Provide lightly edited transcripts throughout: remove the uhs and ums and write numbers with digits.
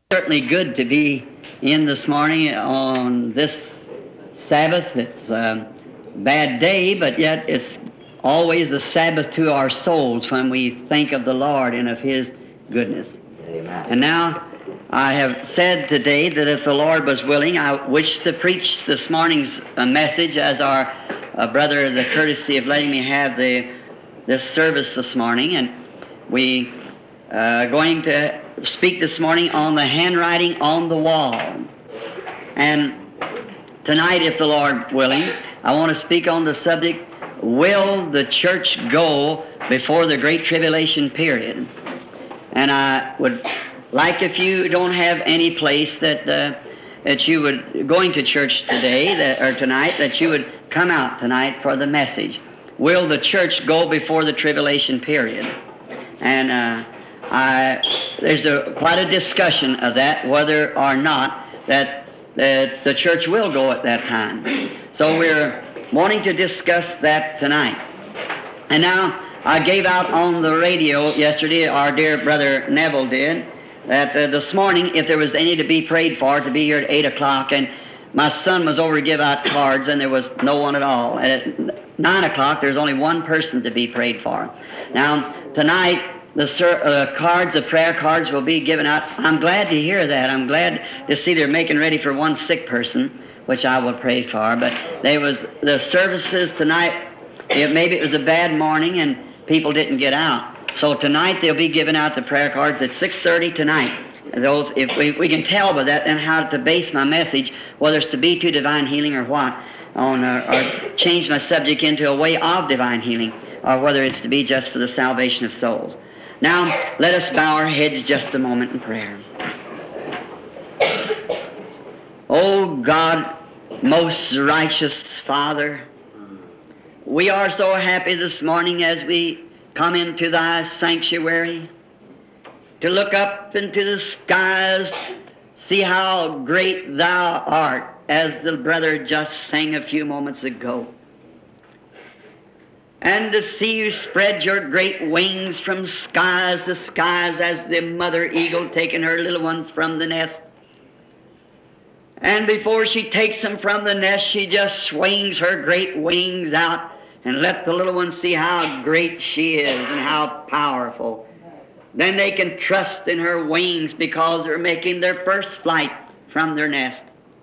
Certainly good to be in this morning on this Sabbath. It's a bad day, but yet it's always the Sabbath to our souls when we think of the Lord and of His goodness. Amen. And now, I have said today that if the Lord was willing, I wish to preach this morning's message as our brother the courtesy of letting me have this service this morning. And we going to speak this morning on the handwriting on the wall. And tonight, if the Lord willing, I want to speak on the subject, will the church go before the Great Tribulation period? And I would like, if you don't have any place that you would, going to church today or tonight, that you would come out tonight for the message. Will the church go before the tribulation period? And there's quite a discussion of that, whether or not that the church will go at that time. So we're wanting to discuss that tonight. And now, I gave out on the radio yesterday, our dear brother Neville did, that this morning, if there was any to be prayed for, to be here at 8 o'clock, and my son was over to give out cards, and there was no one at all. And at 9 o'clock, there's only one person to be prayed for. Now, tonight, the prayer cards will be given out. I'm glad to hear that. I'm glad to see they're making ready for one sick person, which I will pray for. But the services tonight, maybe it was a bad morning and people didn't get out. So tonight they'll be giving out the prayer cards at 6:30 tonight. Those, if we can tell by that, and how to base my message, whether it's to be to divine healing or what, or change my subject into a way of divine healing, or whether it's to be just for the salvation of souls. Now, let us bow our heads just a moment in prayer. Oh God, most righteous Father, we are so happy this morning as we come into Thy sanctuary to look up into the skies, see how great Thou art, as the brother just sang a few moments ago. And to see you spread your great wings from skies to skies as the mother eagle taking her little ones from the nest. And before she takes them from the nest, she just swings her great wings out and let the little ones see how great she is and how powerful. Then they can trust in her wings because they're making their first flight from their nest.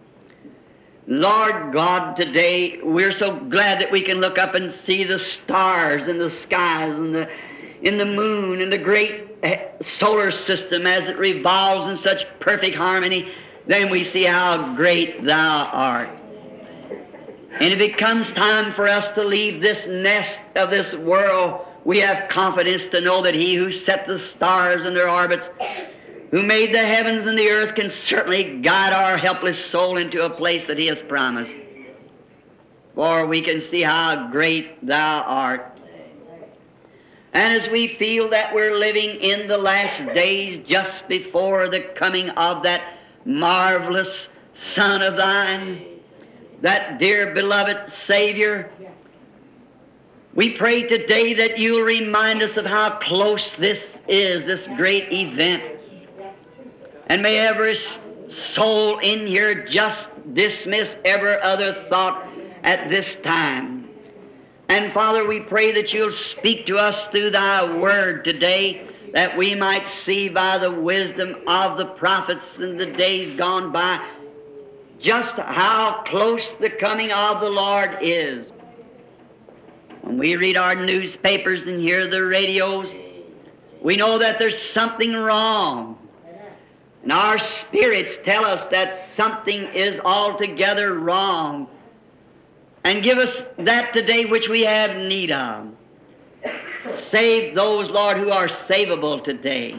Lord God, today we're so glad that we can look up and see the stars in the skies and in the moon and the great solar system as it revolves in such perfect harmony. Then we see how great Thou art. And if it comes time for us to leave this nest of this world, we have confidence to know that He who set the stars in their orbits, who made the heavens and the earth, can certainly guide our helpless soul into a place that He has promised. For we can see how great Thou art. And as we feel that we're living in the last days just before the coming of that marvelous Son of Thine, that dear beloved Savior, we pray today that You'll remind us of how close this is, this great event. And may every soul in here just dismiss every other thought at this time. And Father, we pray that You'll speak to us through Thy Word today, that we might see by the wisdom of the prophets in the days gone by just how close the coming of the Lord is. When we read our newspapers and hear the radios, we know that there's something wrong. And our spirits tell us that something is altogether wrong. And give us that today which we have need of. Save those, Lord, who are savable today.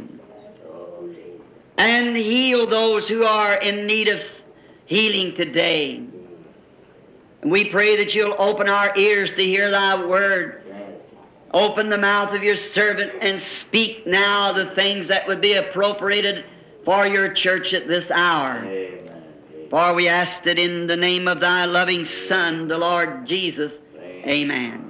And heal those who are in need of healing today. And we pray that You'll open our ears to hear Thy Word. Open the mouth of Your servant and speak now the things that would be appropriated for Your church at this hour. Amen. For we ask it in the name of Thy loving Son, the Lord Jesus. Amen.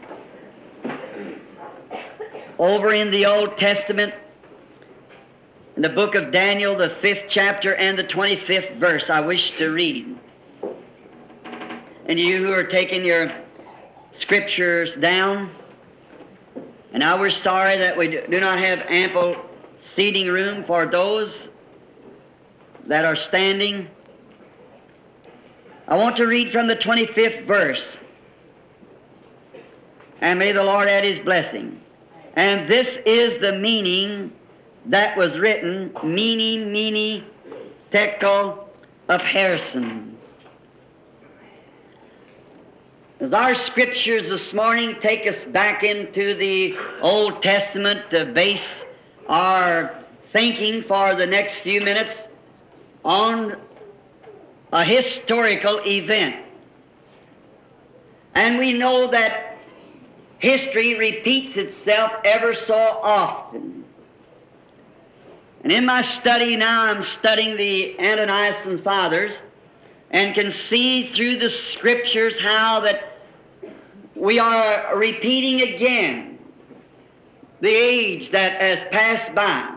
Over in the Old Testament, In the book of Daniel, the 5th chapter and the 25th verse, I wish to read. And you who are taking your scriptures down, and now we're sorry that we do not have ample seating room for those that are standing. I want to read from the 25th verse. And may the Lord add His blessing. And this is the meaning that was written, mene, tekel, upharsin. As our scriptures this morning take us back into the Old Testament to base our thinking for the next few minutes on a historical event. And we know that history repeats itself ever so often. And in my study now, I'm studying the Ante-Nicene Fathers and can see through the scriptures how that we are repeating again the age that has passed by.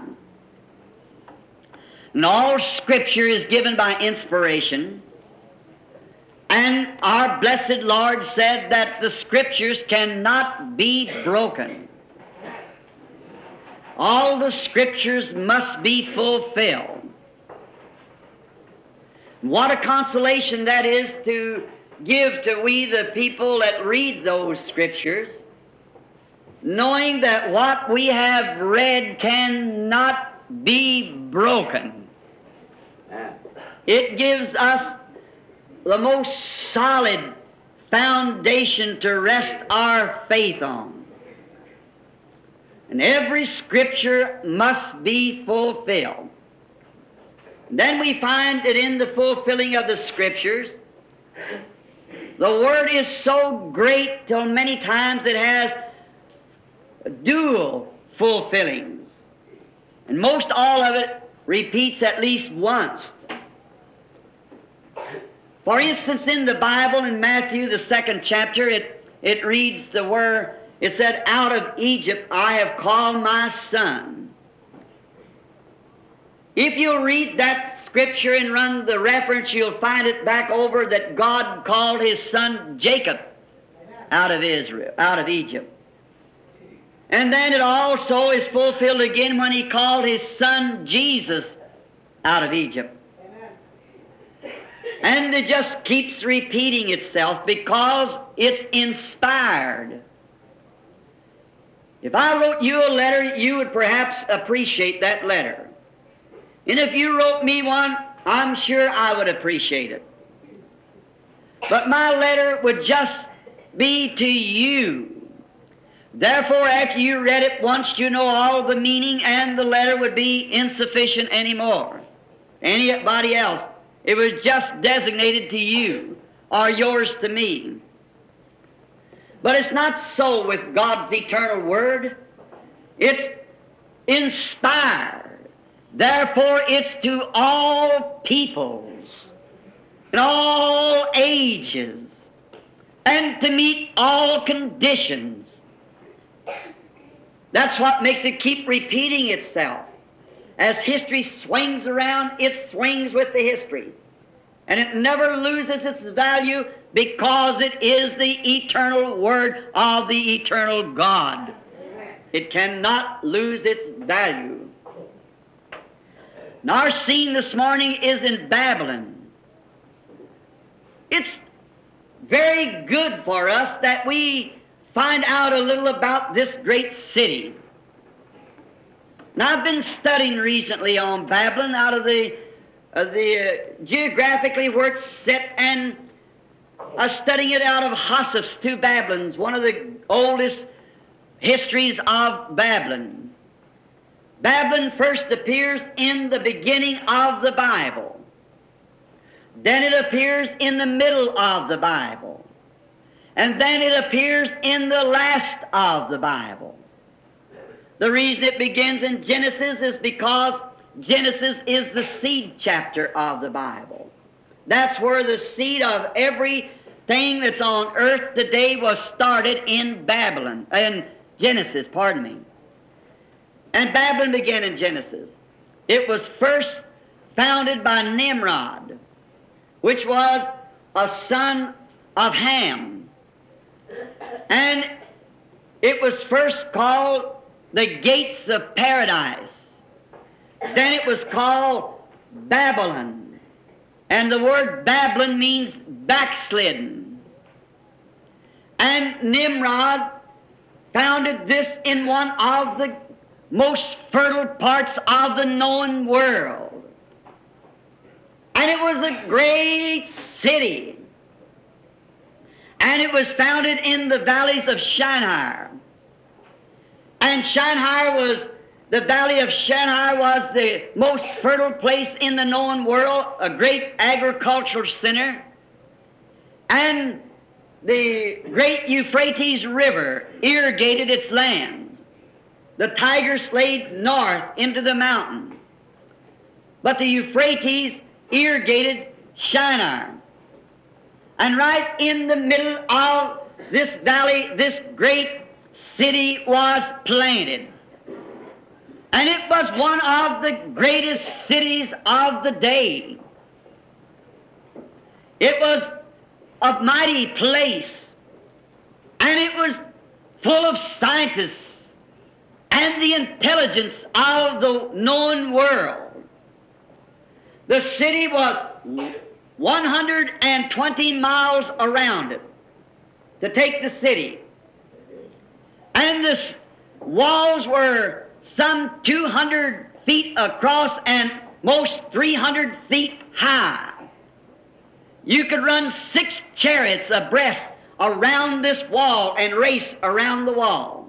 And all scripture is given by inspiration. And our blessed Lord said that the scriptures cannot be broken. All the scriptures must be fulfilled. What a consolation that is to give to we the people that read those scriptures, knowing that what we have read cannot be broken. It gives us the most solid foundation to rest our faith on. And every scripture must be fulfilled. Then we find that in the fulfilling of the scriptures, the word is so great till many times it has dual fulfillings. And most all of it repeats at least once. For instance, in the Bible, in Matthew, the 2nd chapter, it reads the word, it said, "Out of Egypt I have called my son." If you'll read that scripture and run the reference, you'll find it back over that God called His son Jacob out of Israel, out of Egypt. And then it also is fulfilled again when He called His son Jesus out of Egypt. And it just keeps repeating itself because it's inspired. If I wrote you a letter, you would perhaps appreciate that letter. And if you wrote me one, I'm sure I would appreciate it. But my letter would just be to you. Therefore, after you read it once, you know all the meaning, and the letter would be insufficient anymore. Anybody else. It was just designated to you, or yours to me. But it's not so with God's eternal Word. It's inspired. Therefore, it's to all peoples, in all ages, and to meet all conditions. That's what makes it keep repeating itself. As history swings around, it swings with the history. And it never loses its value because it is the eternal Word of the eternal God. It cannot lose its value. Now our scene this morning is in Babylon. It's very good for us that we find out a little about this great city. Now, I've been studying recently on Babylon out of the geographically where it's set, and I'm studying it out of Joseph's Two Babylons, one of the oldest histories of Babylon. Babylon first appears in the beginning of the Bible. Then it appears in the middle of the Bible. And then it appears in the last of the Bible. The reason it begins in Genesis is because Genesis is the seed chapter of the Bible. That's where the seed of everything that's on earth today was started in Genesis, pardon me. And Babylon began in Genesis. It was first founded by Nimrod, which was a son of Ham. And it was first called the Gates of Paradise. Then it was called Babylon. And the word Babylon means backslidden. And Nimrod founded this in one of the most fertile parts of the known world. And it was a great city. And it was founded in the valleys of Shinar. And the valley of Shinar was the most fertile place in the known world, a great agricultural center. And the great Euphrates River irrigated its lands. The Tigris laid north into the mountain. But the Euphrates irrigated Shinar. And right in the middle of this valley, this great city was planted. And it was one of the greatest cities of the day. It was a mighty place, and it was full of scientists and the intelligence of the known world. The city was 120 miles around it to take the city. And the walls were some 200 feet across and most 300 feet high. You could run 6 chariots abreast around this wall and race around the wall.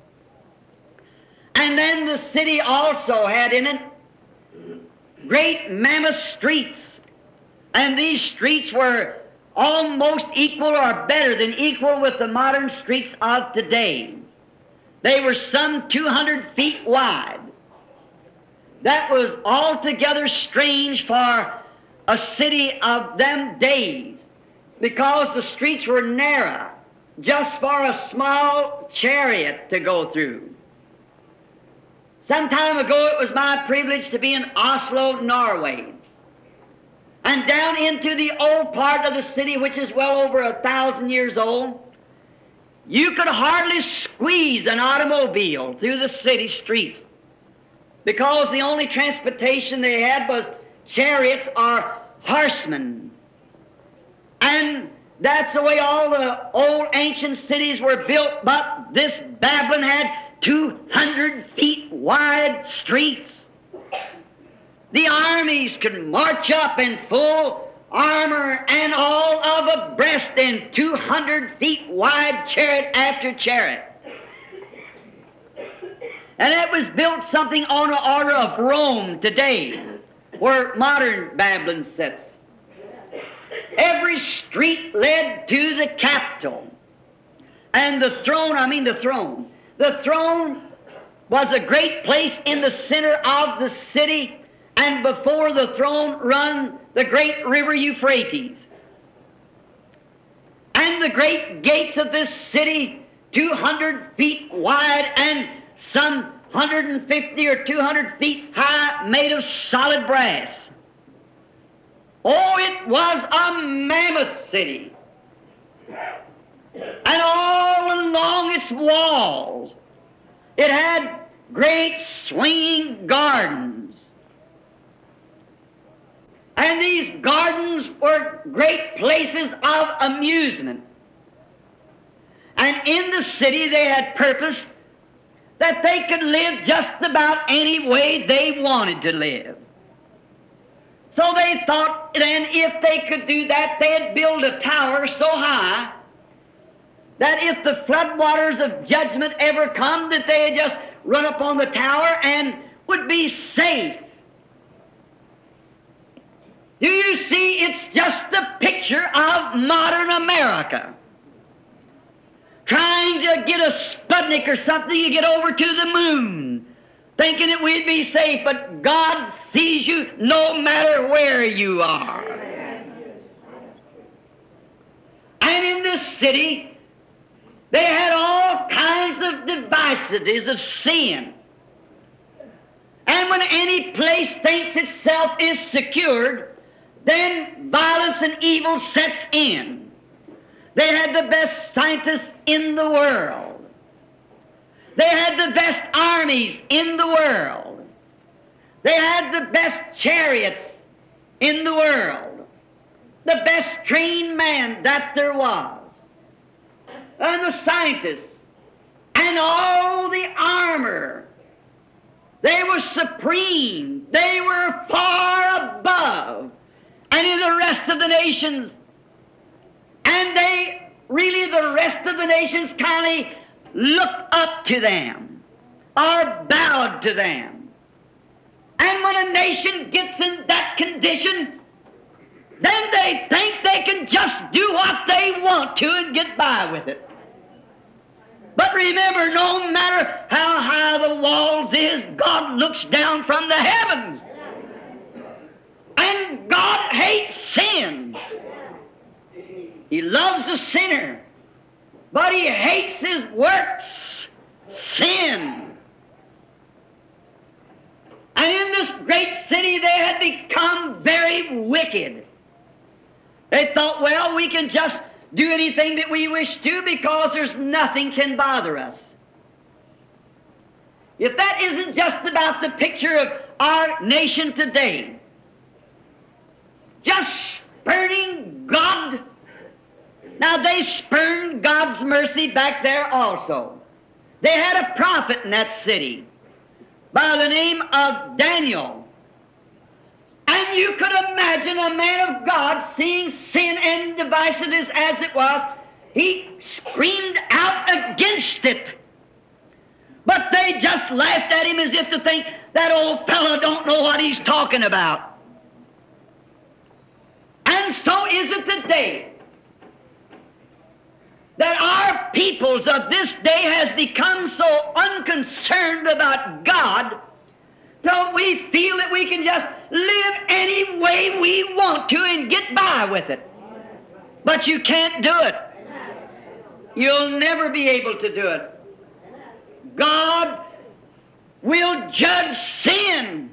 And then the city also had in it great mammoth streets. And these streets were almost equal or better than equal with the modern streets of today. They were some 200 feet wide. That was altogether strange for a city of them days, because the streets were narrow, just for a small chariot to go through. Some time ago it was my privilege to be in Oslo, Norway. And down into the old part of the city, which is well over 1,000 years old, you could hardly squeeze an automobile through the city streets, because the only transportation they had was chariots or horsemen. And that's the way all the old ancient cities were built, but this Babylon had 200 feet wide streets. The armies could march up in full armor and all of abreast in 200 feet wide chariot after chariot. And it was built something on the order of Rome today, where modern Babylon sits. Every street led to the capital. And the throne was a great place in the center of the city, and before the throne run the great river Euphrates. And the great gates of this city, 200 feet wide and some 150 or 200 feet high, made of solid brass. Oh, it was a mammoth city. And all along its walls, it had great swinging gardens. And these gardens were great places of amusement. And in the city they had purposed that they could live just about any way they wanted to live. So they thought then if they could do that, they'd build a tower so high that if the floodwaters of judgment ever come, that they'd just run up on the tower and would be safe. Do you see? It's just a picture of modern America. Trying to get a Sputnik or something to get over to the moon, thinking that we'd be safe, but God sees you no matter where you are. And in this city, they had all kinds of devices of sin. And when any place thinks itself is secured, then violence and evil sets in. They had the best scientists in the world. They had the best armies in the world. They had the best chariots in the world. The best trained man that there was. And the scientists and all the armor. They were supreme. They were far above any of the rest of the nations. And they really, the rest of the nations kind of looked up to them or bowed to them. And when a nation gets in that condition, then they think they can just do what they want to and get by with it. But remember, no matter how high the walls is, God looks down from the heavens. And God hates sin. He loves the sinner, but He hates his works, sin. And in this great city they had become very wicked. They thought, well, we can just do anything that we wish to because there's nothing can bother us. If that isn't just about the picture of our nation today, just spurning God. Now they spurned God's mercy back there also. They had a prophet in that city by the name of Daniel. And you could imagine a man of God seeing sin and divisiveness as it was. He screamed out against it. But they just laughed at him as if to think, that old fellow don't know what he's talking about. And so is it today that our peoples of this day has become so unconcerned about God till we feel that we can just live any way we want to and get by with it. But you can't do it. You'll never be able to do it. God will judge sin.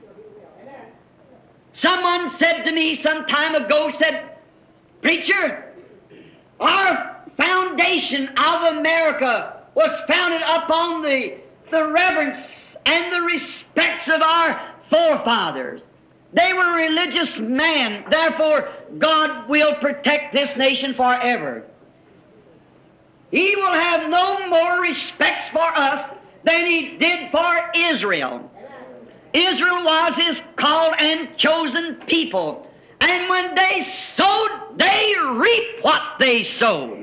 Someone said to me some time ago, said, "Preacher, our foundation of America was founded upon the reverence and the respects of our forefathers. They were religious men, therefore God will protect this nation forever. He will have no more respects for us than He did for Israel. Israel was His called and chosen people, and when they sowed, they reap what they sowed.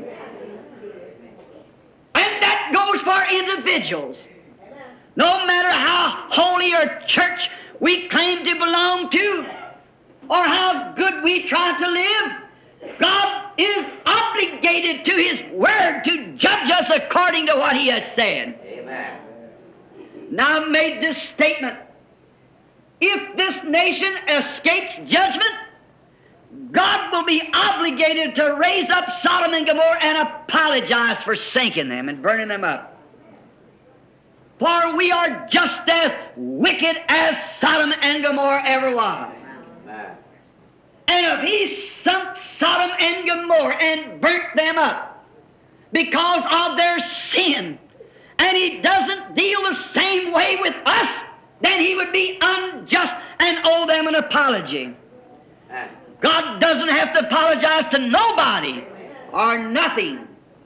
And that goes for individuals. No matter how holy or church we claim to belong to, or how good we try to live, God is obligated to His Word to judge us according to what He has said." Amen. Now I've made this statement. If this nation escapes judgment, God will be obligated to raise up Sodom and Gomorrah and apologize for sinking them and burning them up. For we are just as wicked as Sodom and Gomorrah ever was. Amen. And if He sunk Sodom and Gomorrah and burnt them up because of their sin, and He doesn't deal the same way with us, then He would be unjust and owe them an apology. God doesn't have to apologize to nobody or nothing.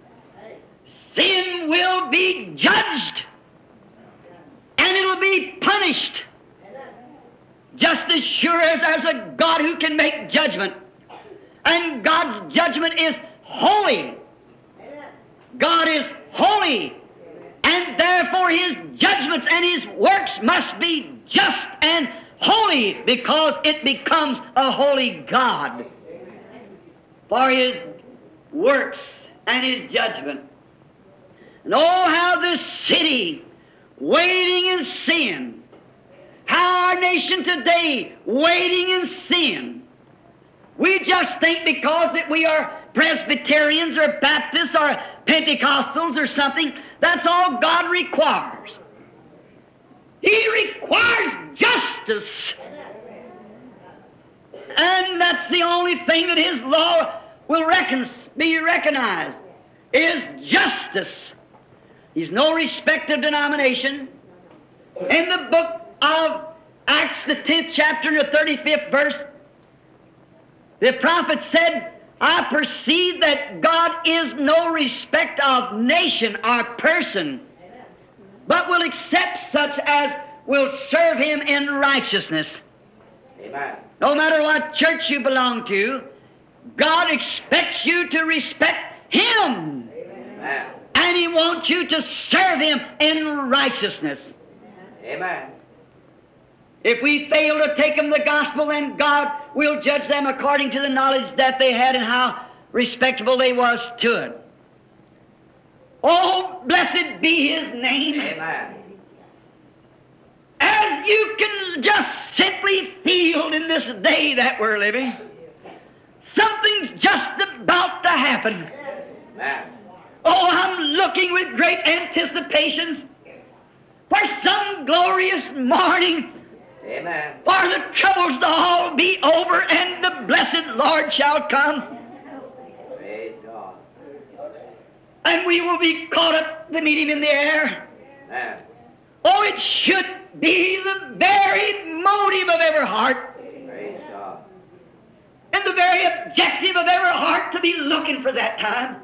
Sin will be judged, and it'll be punished, just as sure as there's a God who can make judgment. And God's judgment is holy. God is holy, and therefore His judgments and His works must be just and holy, because it becomes a holy God for His works and His judgment. And oh, how this city waiting in sin, how our nation today waiting in sin. We just think because that we are Presbyterians or Baptists or Pentecostals or something, that's all God requires. He requires justice. And that's the only thing that His law will be recognized, is justice. He's no respecter of denomination. In the book of Acts, the 10th chapter and the 35th verse, the prophet said, I perceive that God is no respect of nation or person, but will accept such as will serve Him in righteousness. Amen. No matter what church you belong to, God expects you to respect Him. Amen. And He wants you to serve Him in righteousness. Amen. If we fail to take them the gospel, then God will judge them according to the knowledge that they had and how respectable they was to it. Oh, blessed be His name. Amen. As you can just simply feel in this day that we're living, something's just about to happen. Amen. Oh, I'm looking with great anticipations for some glorious morning, Amen. for the troubles to all be over and the blessed Lord shall come. Praise God. And we will be caught up to meet Him in the air. Amen. Oh, it should be the very motive of every heart Praise God. and the very objective of every heart to be looking for that time.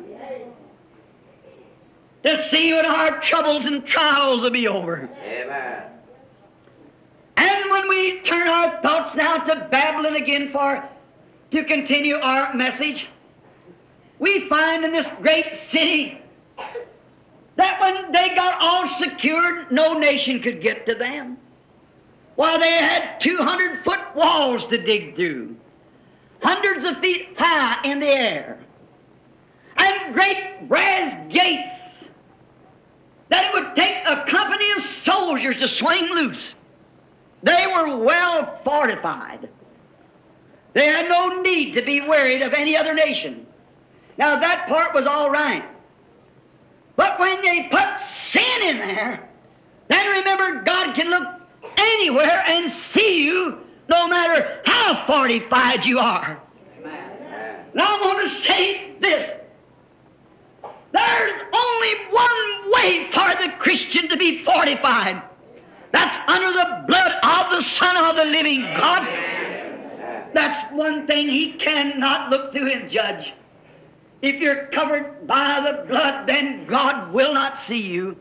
To see when our troubles and trials will be over. Amen. And when we turn our thoughts now to Babylon again to continue our message, we find in this great city that when they got all secured, no nation could get to them. While they had 200-foot walls to dig through, hundreds of feet high in the air, and great brass gates that it would take a company of soldiers to swing loose. They were well fortified. They had no need to be worried of any other nation. Now that part was all right. But when they put sin in there, then remember God can look anywhere and see you no matter how fortified you are. Amen. Now I want to say this. There's only one way for the Christian to be fortified. That's under the blood of the Son of the living God. That's one thing He cannot look through and judge. If you're covered by the blood, then God will not see you.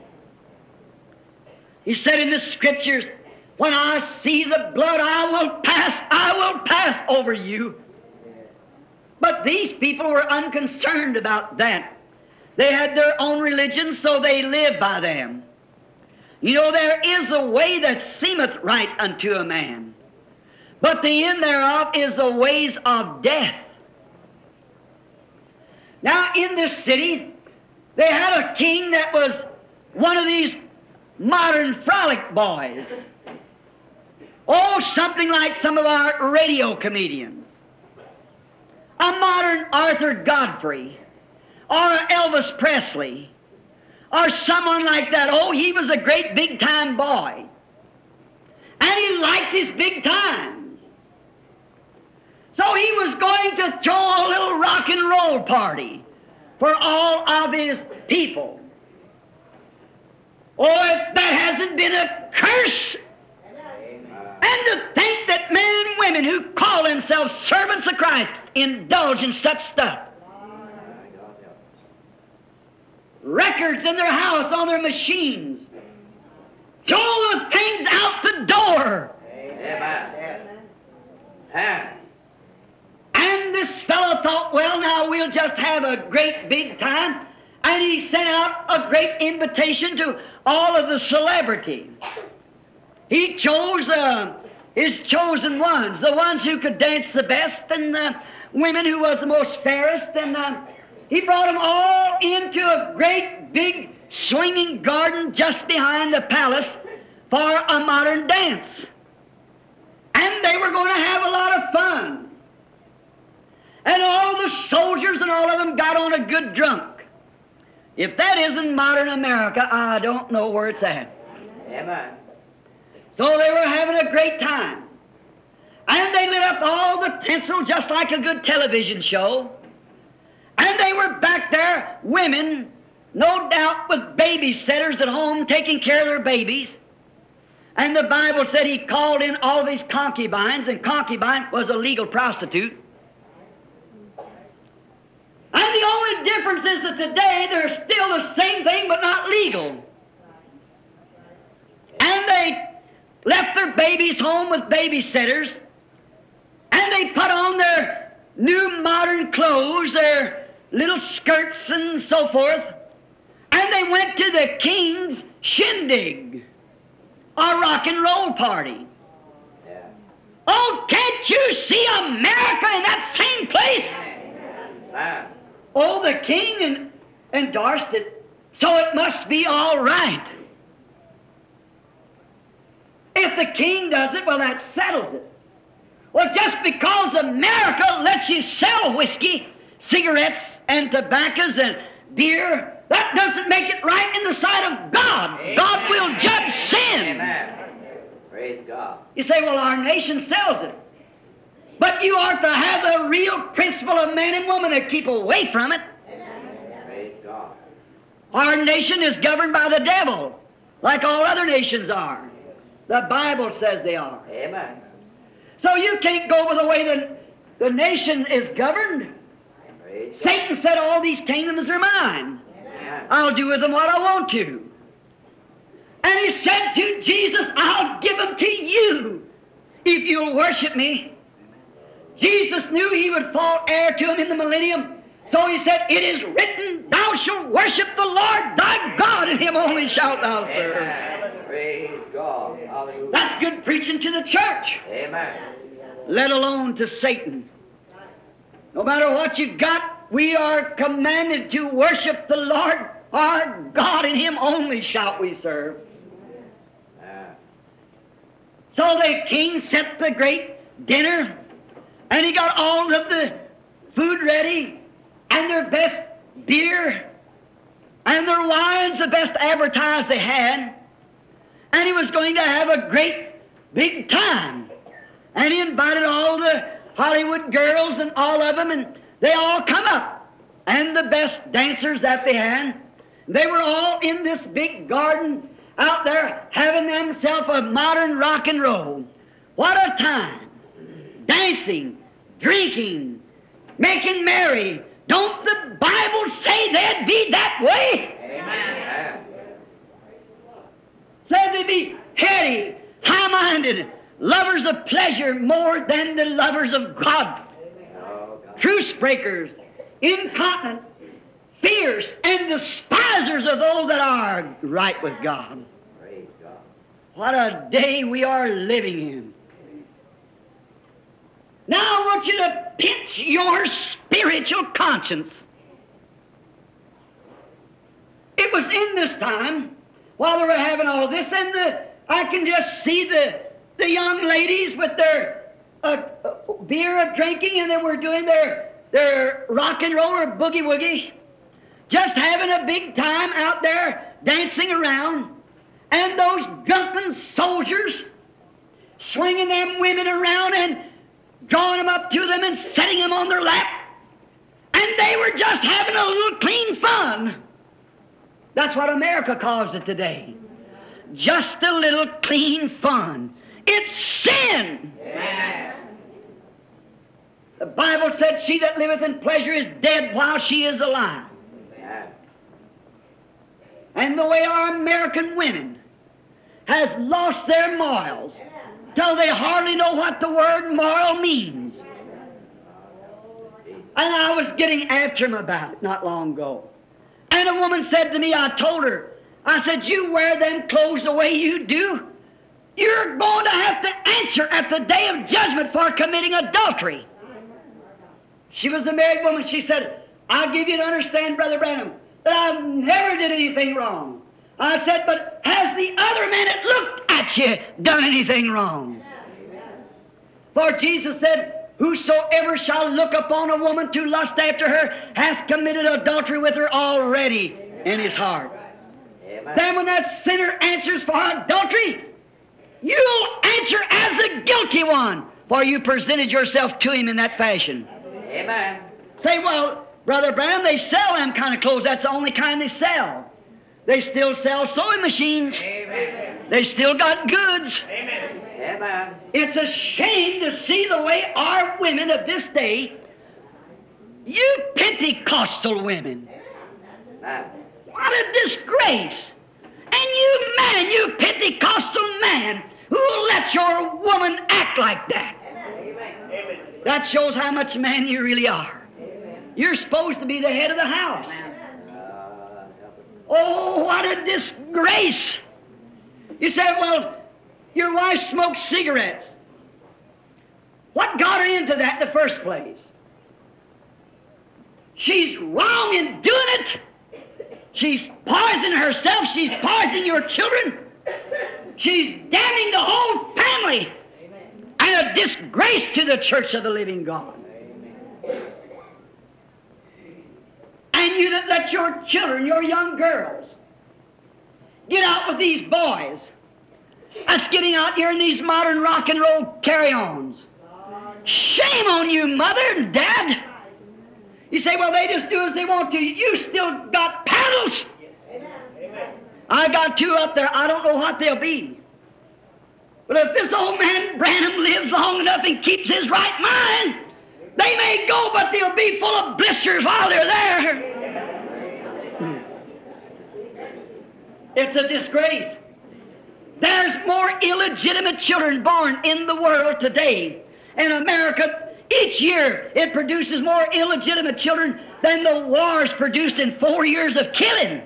He said in the Scriptures, when I see the blood, I will pass over you. But these people were unconcerned about that. They had their own religion, so they lived by them. You know, there is a way that seemeth right unto a man, but the end thereof is the ways of death. Now, in this city, they had a king that was one of these modern frolic boys. Oh, something like some of our radio comedians. A modern Arthur Godfrey, or Elvis Presley, or someone like that. Oh, he was a great big-time boy. And he liked his big times. So he was going to throw a little rock and roll party for all of his people. Oh, if that hasn't been a curse. And to think that men and women who call themselves servants of Christ indulge in such stuff. Records in their house on their machines. Throw the things out the door. Amen. And this fellow thought, well, now we'll just have a great big time. And he sent out a great invitation to all of the celebrities. He chose his chosen ones, the ones who could dance the best, and the women who was the most fairest, and he brought them all into a great big swinging garden just behind the palace for a modern dance. And they were going to have a lot of fun. And all the soldiers and all of them got on a good drunk. If that isn't modern America, I don't know where it's at. Amen. So they were having a great time. And they lit up all the tinsel just like a good television show. And they were back there, women, no doubt with babysitters at home taking care of their babies. And the Bible said he called in all of his concubines, and concubine was a legal prostitute. And the only difference is that today they're still the same thing but not legal. And they left their babies home with babysitters, and they put on their new modern clothes, their little skirts and so forth, and they went to the king's shindig, a rock and roll party. Yeah. Oh, can't you see America in that same place? Amen. Oh, the king endorsed it, so it must be all right. If the king does it, well, that settles it. Well, just because America lets you sell whiskey, cigarettes, and tobaccos and beer, that doesn't make it right in the sight of God. Amen. God will judge sin. Amen. Praise God. You say, well, our nation sells it. But you ought to have the real principle of man and woman to keep away from it. Praise God. Our nation is governed by the devil, like all other nations are. The Bible says they are. Amen. So you can't go with the way the nation is governed. Praise God. Satan said all these kingdoms are mine. Amen. I'll do with them what I want to. And he said to Jesus, I'll give them to you if you'll worship me. Jesus knew he would fall heir to him in the millennium. So he said, it is written, thou shalt worship the Lord thy God, and him only shalt thou serve. Amen. Praise God. Hallelujah. That's good preaching to the church, Amen. let alone to Satan. No matter what you got, we are commanded to worship the Lord our God, and him only shall we serve. Amen. So the king set the great dinner, and he got all of the food ready, and their best beer, and their wines, the best advertised they had. And he was going to have a great big time. And he invited all the Hollywood girls and all of them, and they all come up. And the best dancers that they had. They were all in this big garden out there having themselves a modern rock and roll. What a time. Dancing, drinking, making merry. Don't the Bible say they'd be that way? Amen. Said they'd be heady, high-minded, lovers of pleasure more than the lovers of God. Oh, God. Truce breakers, incontinent, fierce, and despisers of those that are right with God. Praise God. What a day we are living in. Now I want you to pinch your spiritual conscience. It was in this time, while they were having all this, and I can just see the young ladies with their beer drinking, and they were doing their rock and roll or boogie woogie, just having a big time out there dancing around, and those drunken soldiers swinging them women around and drawing them up to them and setting them on their lap, and they were just having a little clean fun. That's what America calls it today. Just a little clean fun. It's sin. Amen. The Bible said, she that liveth in pleasure is dead while she is alive. Amen. And the way our American women has lost their morals till they hardly know what the word moral means. And I was getting after him about it not long ago. And a woman said to me, I told her, I said, you wear them clothes the way you do, you're going to have to answer at the day of judgment for committing adultery. She was a married woman. She said, I'll give you to understand, Brother Branham, that I never did anything wrong. I said, but has the other man that looked at you done anything wrong? For Jesus said, whosoever shall look upon a woman to lust after her hath committed adultery with her already in his heart. Amen. Then when that sinner answers for adultery, you'll answer as the guilty one, for you presented yourself to him in that fashion. Amen. Say, well, Brother Branham, they sell them kind of clothes. That's the only kind they sell. They still sell sewing machines. Amen. They still got goods. Amen. It's a shame to see the way our women of this day, you Pentecostal women, Amen. what a disgrace. And you man, you Pentecostal man, who will let your woman act like that? That shows how much man you really are. You're supposed to be the head of the house. Oh, what a disgrace. You say, well, your wife smokes cigarettes. What got her into that in the first place? She's wrong in doing it. She's poisoning herself. She's poisoning your children. She's damning the whole family. And a disgrace to the church of the living God. And you that let your children, your young girls, get out with these boys. That's getting out here in these modern rock and roll carry-ons. Shame on you, mother and dad. You say, well, they just do as they want to. You still got paddles. I got two up there. I don't know what they'll be. But if this old man Branham lives long enough and keeps his right mind, they may go, but they'll be full of blisters while they're there. It's a disgrace. There's more illegitimate children born in the world today. In America, each year it produces more illegitimate children than the wars produced in 4 years of killing.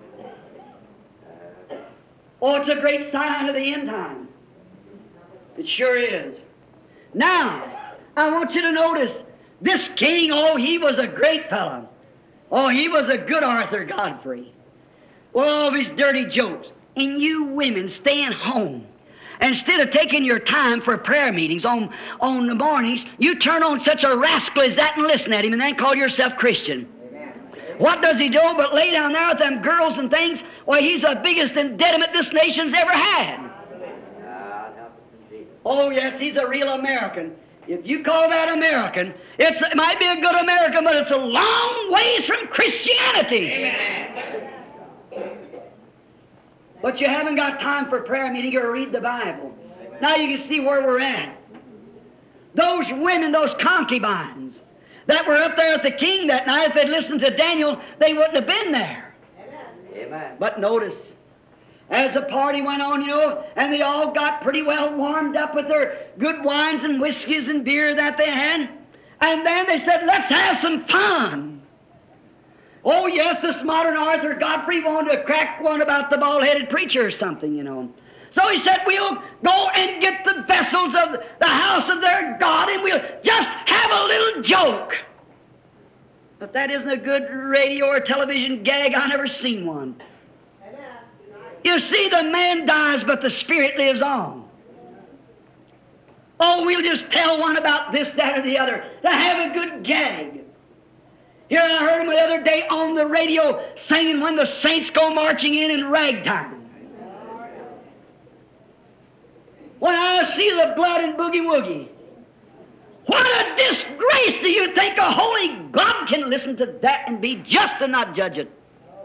Oh, it's a great sign of the end time. It sure is. Now, I want you to notice, this king, oh, he was a great fellow. Oh, he was a good Arthur Godfrey. All of his dirty jokes. And you women staying home. Instead of taking your time for prayer meetings on the mornings, you turn on such a rascal as that and listen at him and then call yourself Christian. What does he do but lay down there with them girls and things? Why, he's the biggest impediment this nation's ever had. Oh, yes, he's a real American. If you call that American, it might be a good American, but it's a long ways from Christianity. Amen. But you haven't got time for prayer meeting or read the Bible. Now you can see where we're at. Those women, those concubines that were up there at the king that night, if they'd listened to Daniel, they wouldn't have been there. Amen. But notice, as the party went on, you know, and they all got pretty well warmed up with their good wines and whiskeys and beer that they had, and then they said, let's have some fun. Oh, yes, this modern Arthur Godfrey wanted to crack one about the bald-headed preacher or something, you know. So he said, we'll go and get the vessels of the house of their God, and we'll just have a little joke. But that isn't a good radio or television gag. I never seen one. You see, the man dies, but the spirit lives on. Oh, we'll just tell one about this, that, or the other to have a good gag. Here I heard him the other day on the radio singing when the saints go marching in ragtime. When I see the blood in boogie woogie. What a disgrace! Do you think a holy God can listen to that and be just and not judge it?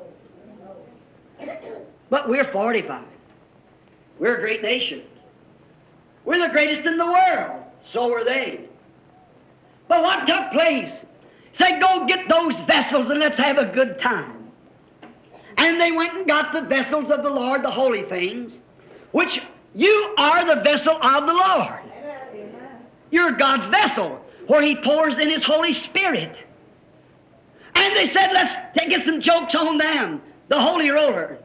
But we're 45. We're a great nation. We're the greatest in the world. So were they. But what took place? Said, go get those vessels and let's have a good time. And they went and got the vessels of the Lord, the holy things, which you are the vessel of the Lord. You're God's vessel, where He pours in His Holy Spirit. And they said, let's get some jokes on them, the holy roller.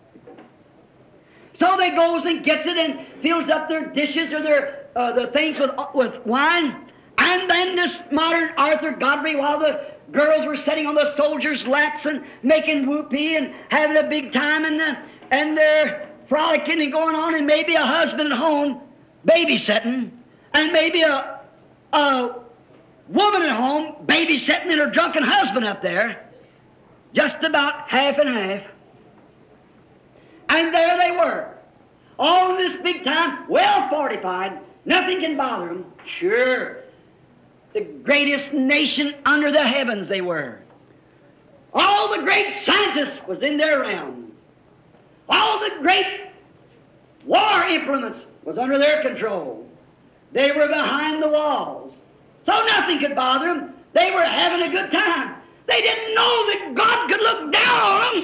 So they goes and gets it and fills up their dishes or their the things with wine. And then this modern Arthur Godfrey, while the girls were sitting on the soldiers' laps and making whoopee and having a big time, and they're frolicking and going on, and maybe a husband at home babysitting, and maybe a woman at home babysitting and her drunken husband up there, just about half and half. And there they were, All this big time, well fortified, nothing can bother them. Sure, the greatest nation under the heavens they were. All the great scientists was in their realm. All the great war implements was under their control. They were behind the walls. So nothing could bother them. They were having a good time. They didn't know that God could look down on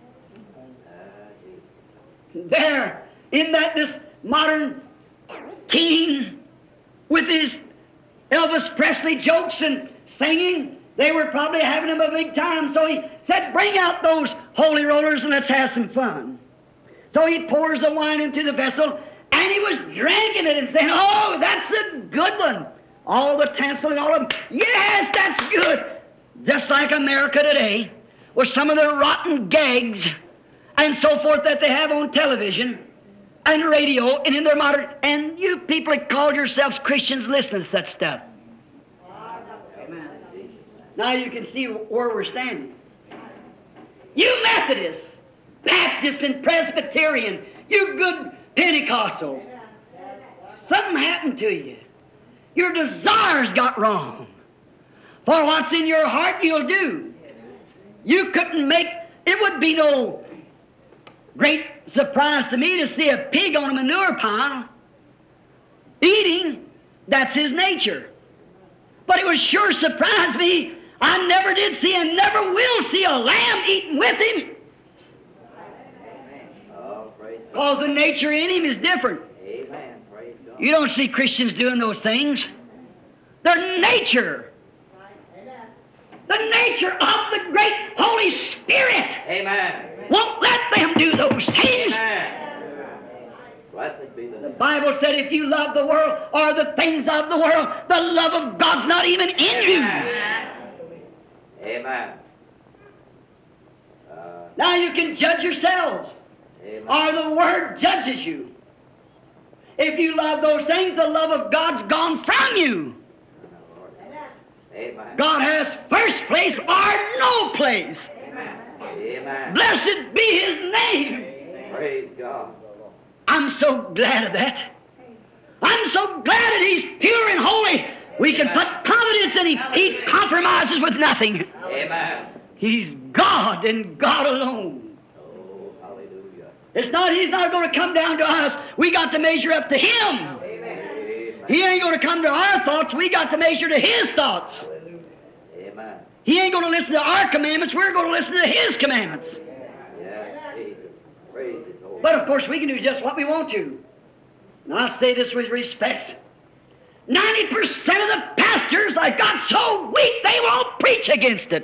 them. There, in that this modern king with his Elvis Presley jokes and singing, they were probably having him a big time. So he said, bring out those holy rollers and let's have some fun. So he pours the wine into the vessel, and he was drinking it and saying, oh, that's a good one. All the tinsel and all of them, yes, that's good. Just like America today, with some of their rotten gags and so forth that they have on television and radio and in their modern, and you people that call yourselves Christians listen to such stuff. Amen. Now you can see where we're standing. You Methodists, Baptists, and Presbyterian, you good Pentecostals, something happened to you. Your desires got wrong. For what's in your heart you'll do. You couldn't make, it would be no great surprise to me to see a pig on a manure pile eating. That's his nature. But it would sure surprise me. I never did see and never will see a lamb eating with him. Because the nature in him is different. You don't see Christians doing those things. Their nature. The nature of the great Holy Spirit. Amen. Won't let them do those things. Amen. Blessed be The Bible said if you love the world or the things of the world, the love of God's not even in you. Amen. Now you can judge yourselves. Amen. Or the Word judges you. If you love those things, the love of God's gone from you. Amen. God has first place or no place. Amen. Blessed be His name. Praise God. I'm so glad of that. I'm so glad that He's pure and holy. We can put confidence in Him. He compromises with nothing. Amen. He's God and God alone. Oh, hallelujah. He's not going to come down to us. We got to measure up to Him. Amen. He ain't going to come to our thoughts. We got to measure to His thoughts. Amen. He ain't going to listen to our commandments. We're going to listen to His commandments. Yes, Jesus. Praise His holy. But of course, we can do just what we want to. And I say this with respect. 90% of the pastors I got so weak they won't preach against it.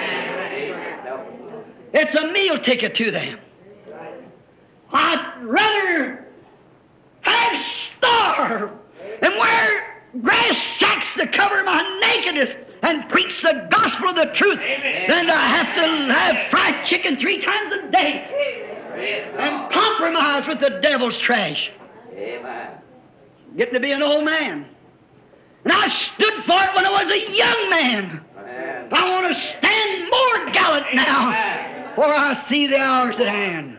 It's a meal ticket to them. I'd rather have starve and wear grass sacks to cover my nakedness and preach the gospel of the truth than to have fried chicken 3 times a day and compromise with the devil's trash. Amen. Getting to be an old man. And I stood for it when I was a young man. Amen. I want to stand more gallant now, for I see the hours at hand.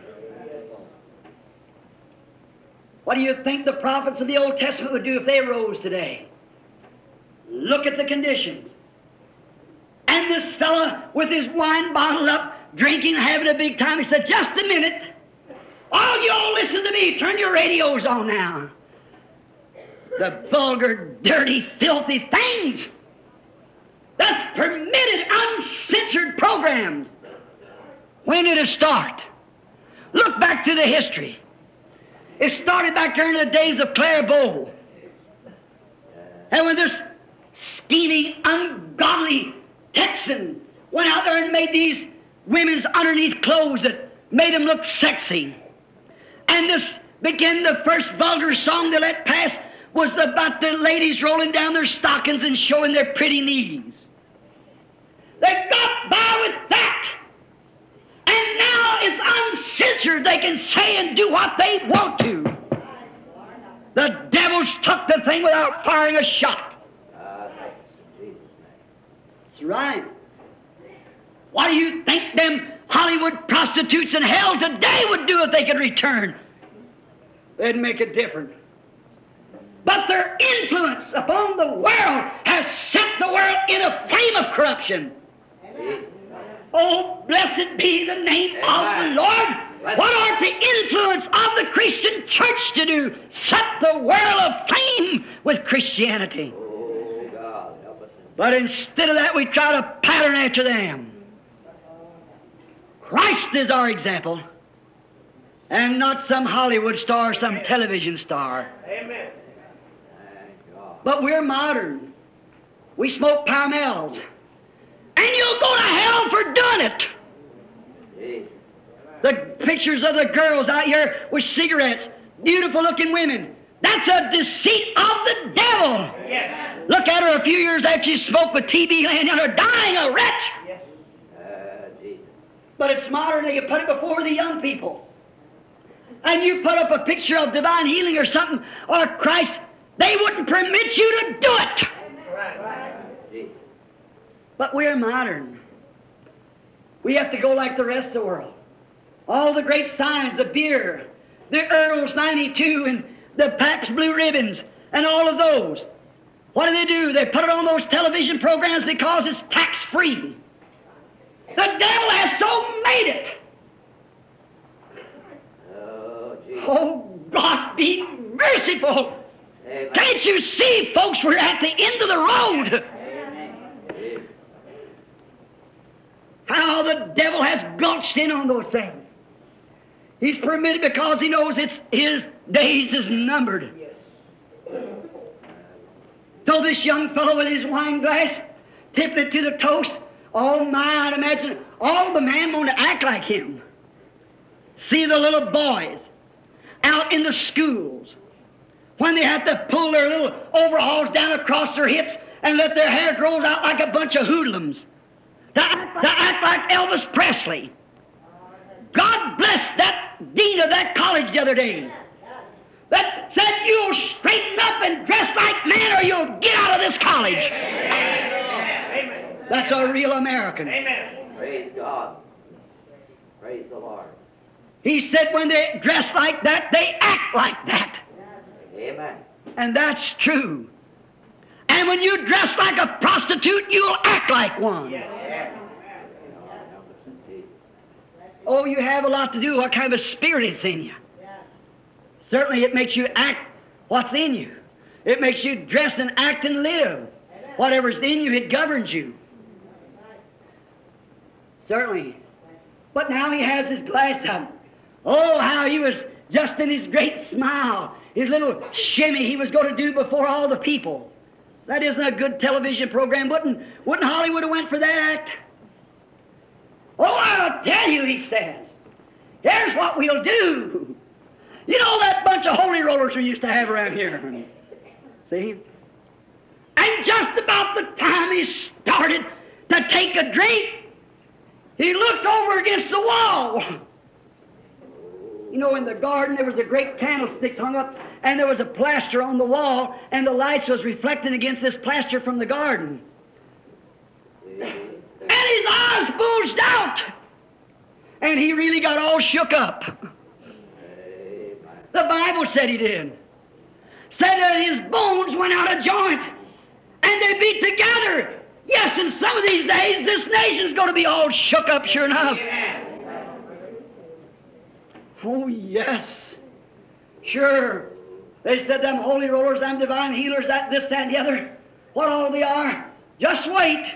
What do you think the prophets of the Old Testament would do if they rose today? Look at the conditions. And this fella with his wine bottle up, drinking, having a big time, he said, just a minute. All you all listen to me. Turn your radios on now. The vulgar, dirty, filthy things. That's permitted, uncensored programs. When did it start? Look back to the history. It started back during the days of Claire Bow. And when this scheming, ungodly Texan went out there and made these women's underneath clothes that made them look sexy. And this began the first vulgar song they let pass was about the ladies rolling down their stockings and showing their pretty knees. They got by with that. And now it's uncensored. They can say and do what they want to. The devils took the thing without firing a shot. That's right. What do you think them Hollywood prostitutes in hell today would do if they could return? they'd make a difference. But their influence upon the world has set the world in a flame of corruption. Oh, blessed be the name of the Lord. What ought the influence of the Christian church to do? Set the world aflame with Christianity. Oh, God, help us. But instead of that, we try to pattern after them. Christ is our example, and not some Hollywood star, some television star. Amen. Thank God. But we're modern. We smoke Parmels. And you'll go to hell for doing it. Jesus. The pictures of the girls out here with cigarettes, beautiful looking women. That's a deceit of the devil. Yes. Look at her a few years after she smoked with TB laying down there, dying a wretch. Yes. Jesus. But it's modern, and you put it before the young people. And you put up a picture of divine healing or something, or Christ, they wouldn't permit you to do it. Right. Jesus. But we're modern. We have to go like the rest of the world. All the great signs, the beer, the Earl's 92, and the Pabst Blue Ribbons, and all of those. What do? They put it on those television programs because it's tax-free. The devil has so made it. Oh, Jesus. Oh, God, be merciful. Amen. Can't you see, folks, we're at the end of the road? Jesus. How the devil has gulched in on those things. He's permitted because he knows his days is numbered. So this young fellow with his wine glass, tipping it to the toast, oh my, I'd imagine all the men want to act like him. See the little boys out in the schools when they have to pull their little overalls down across their hips and let their hair grow out like a bunch of hoodlums. To act like Elvis Presley. God bless that dean of that college the other day that said, you'll straighten up and dress like men or you'll get out of this college. Amen. That's a real American. Amen. Praise God. Praise the Lord. He said when they dress like that, they act like that. Amen. And that's true. And when you dress like a prostitute, you'll act like one. Yes. Oh, you have a lot to do what kind of a spirit it's in you. Certainly it makes you act what's in you. It makes you dress and act and live. Whatever's in you, it governs you. Certainly. But now he has his glass up. Oh, how he was just in his great smile, his little shimmy he was going to do before all the people. That isn't a good television program. Wouldn't Hollywood have went for that act? Oh, I'll tell you, he says. Here's what we'll do. You know that bunch of holy rollers we used to have around here? See? And just about the time he started to take a drink, he looked over against the wall. You know, in the garden there was a great candlestick hung up, and there was a plaster on the wall, and the lights was reflecting against this plaster from the garden. And his eyes bulged out. And he really got all shook up. The Bible said he did. Said that his bones went out of joint. And they beat together. Yes, in some of these days, this nation's going to be all shook up, sure enough. Oh, yes. Sure. They said them holy rollers, them divine healers, that, this, that, and the other. What all they are. Just wait.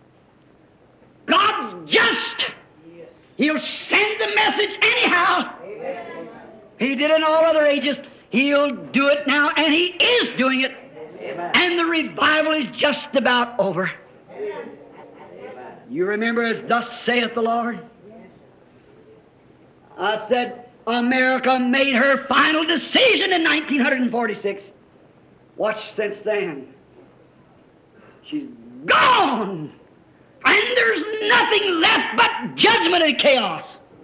God's just. He'll send the message anyhow. He did in all other ages. He'll do it now, and he is doing it. And the revival is just about over. You remember, as thus saith the Lord? I said, America made her final decision in 1946. Watch since then. She's gone. And there's nothing left but judgment and chaos.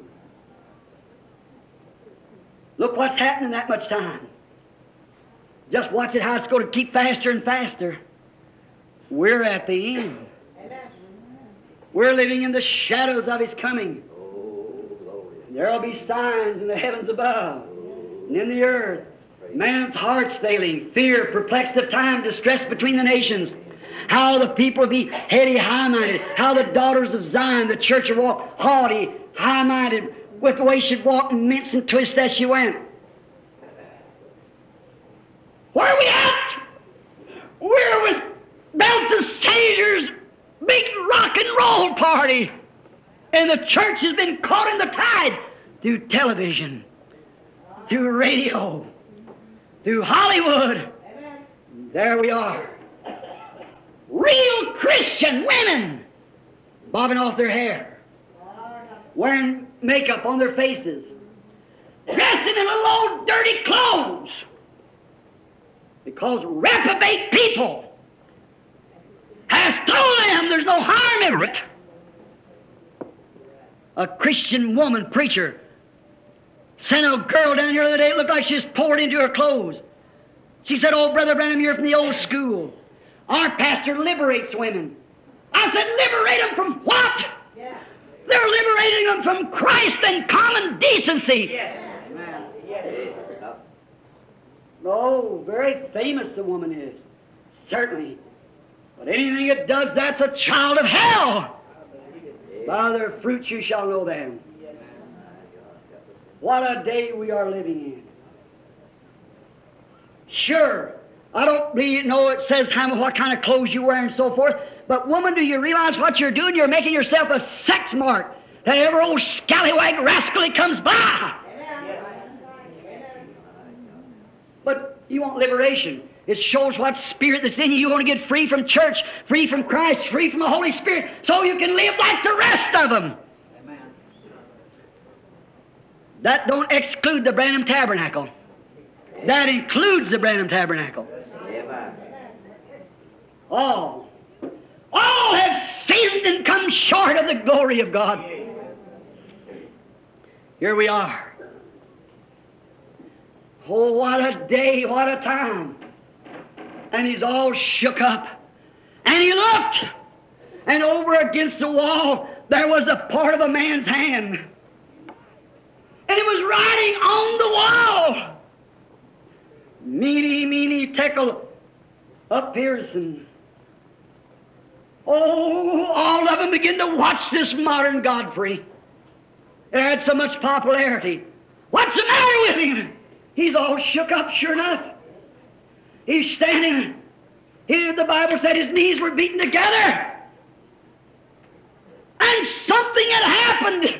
Look what's happening that much time. Just watch it how it's going to keep faster and faster. We're at the end. We're living in the shadows of His coming. There'll be signs in the heavens above. and in the earth. Man's heart's failing, fear, perplexed of time, distress between the nations. How the people will be heady, high-minded. How the daughters of Zion, the church will walk haughty, high-minded, with the way she'd walk and mince and twist as she went. Where are we at? We're with Belteshazzar's big rock and roll party. And the church has been caught in the tide through television, through radio, through Hollywood. There we are. Real Christian women bobbing off their hair, wearing makeup on their faces, dressing in little old dirty clothes, because reprobate people has told them there's no harm in it. A Christian woman preacher sent a girl down here the other day. It looked like she was poured into her clothes. She said, "Oh, Brother Branham, you're from the old school. Our pastor liberates women." I said, "Liberate them from what?" Yeah. They're liberating them from Christ and common decency. Yes. Yes. Oh, very famous the woman is. Certainly. But anything that does that's a child of hell. By their fruits you shall know them. What a day we are living in. Sure, I don't really know it says what kind of clothes you wear and so forth, but woman, do you realize what you're doing? You're making yourself a sex mark to every old scallywag rascal that comes by. But you want liberation. It shows what spirit that's in you. You want to get free from church, free from Christ, free from the Holy Spirit, so you can live like the rest of them. Amen. That don't exclude the Branham Tabernacle. That includes the Branham Tabernacle. Amen. All have sinned and come short of the glory of God. Here we are. Oh, what a day, what a time. And he's all shook up. And he looked, and over against the wall there was a part of a man's hand. And it was writing on the wall. Meeny, meeny, tekel, up Pearson. Oh, all of them began to watch this modern Godfrey. It had so much popularity. What's the matter with him? He's all shook up, sure enough. He's standing. The Bible said his knees were beaten together. And something had happened.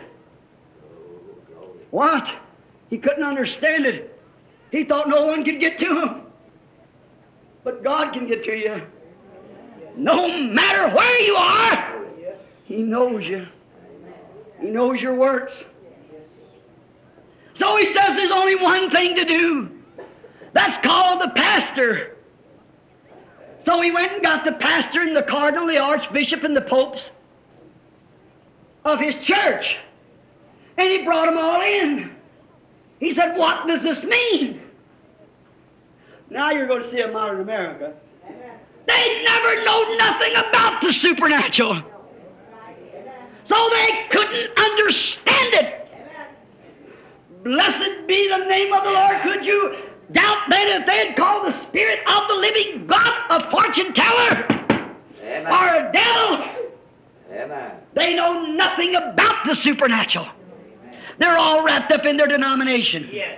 What? He couldn't understand it. He thought no one could get to him. But God can get to you. No matter where you are, He knows you. He knows your works. So He says there's only one thing to do. That's called the pastor. So he went and got the pastor and the cardinal, the archbishop and the popes of his church. And he brought them all in. He said, "What does this mean?" Now you're going to see a modern America. They never know nothing about the supernatural. So they couldn't understand it. Blessed be the name of the Lord. Could you doubt that if they had called the Spirit of the living God a fortune teller Amen. or a devil? Amen. They know nothing about the supernatural. They're all wrapped up in their denomination. Yes.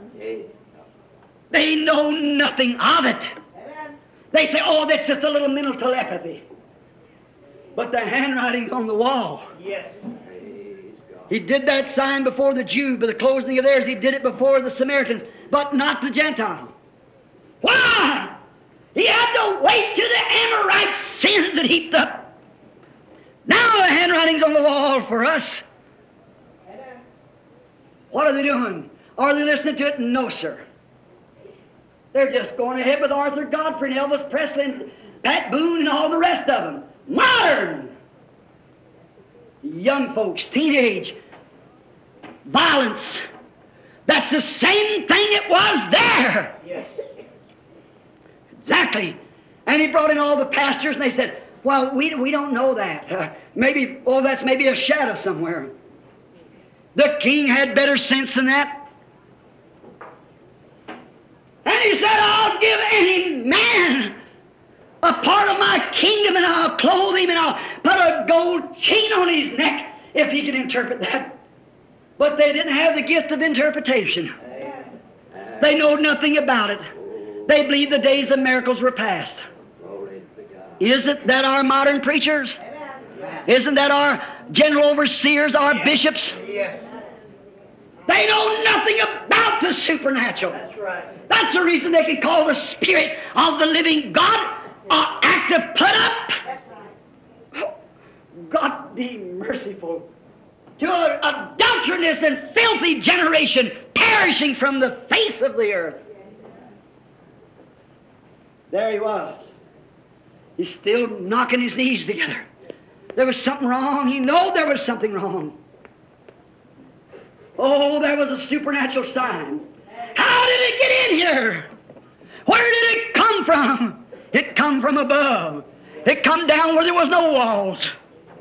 They know nothing of it. They say, "Oh, that's just a little mental telepathy." But the handwriting's on the wall. Yes. He did that sign before the Jew, but the closing of theirs, He did it before the Samaritans, but not the Gentile. Why? He had to wait till the Amorite sins had heaped up. Now the handwriting's on the wall for us. What are they doing? Are they listening to it? No, sir. They're just going ahead with Arthur Godfrey and Elvis Presley and Pat Boone and all the rest of them. Modern! Young folks, teenage, violence. That's the same thing it was there. Yes. Exactly. And he brought in all the pastors and they said, "Well, we don't know that. That's maybe a shadow somewhere." The king had better sense than that. he said, I'll give any man a part of my kingdom, and I'll clothe him, and I'll put a gold chain on his neck if he can interpret that. But they didn't have the gift of interpretation. They know nothing about it. They believed the days of miracles were past. Isn't that our modern preachers? Isn't that our general overseers, our bishops? They know nothing about the supernatural. That's the reason they can call the Spirit of the living God an act of put up. God be merciful to an adulterous and filthy generation perishing from the face of the earth. There he was. He's still knocking his knees together. There was something wrong. He knew there was something wrong. Oh, there was a supernatural sign. How did it get in here? Where did it come from? It come from above. It come down where there was no walls.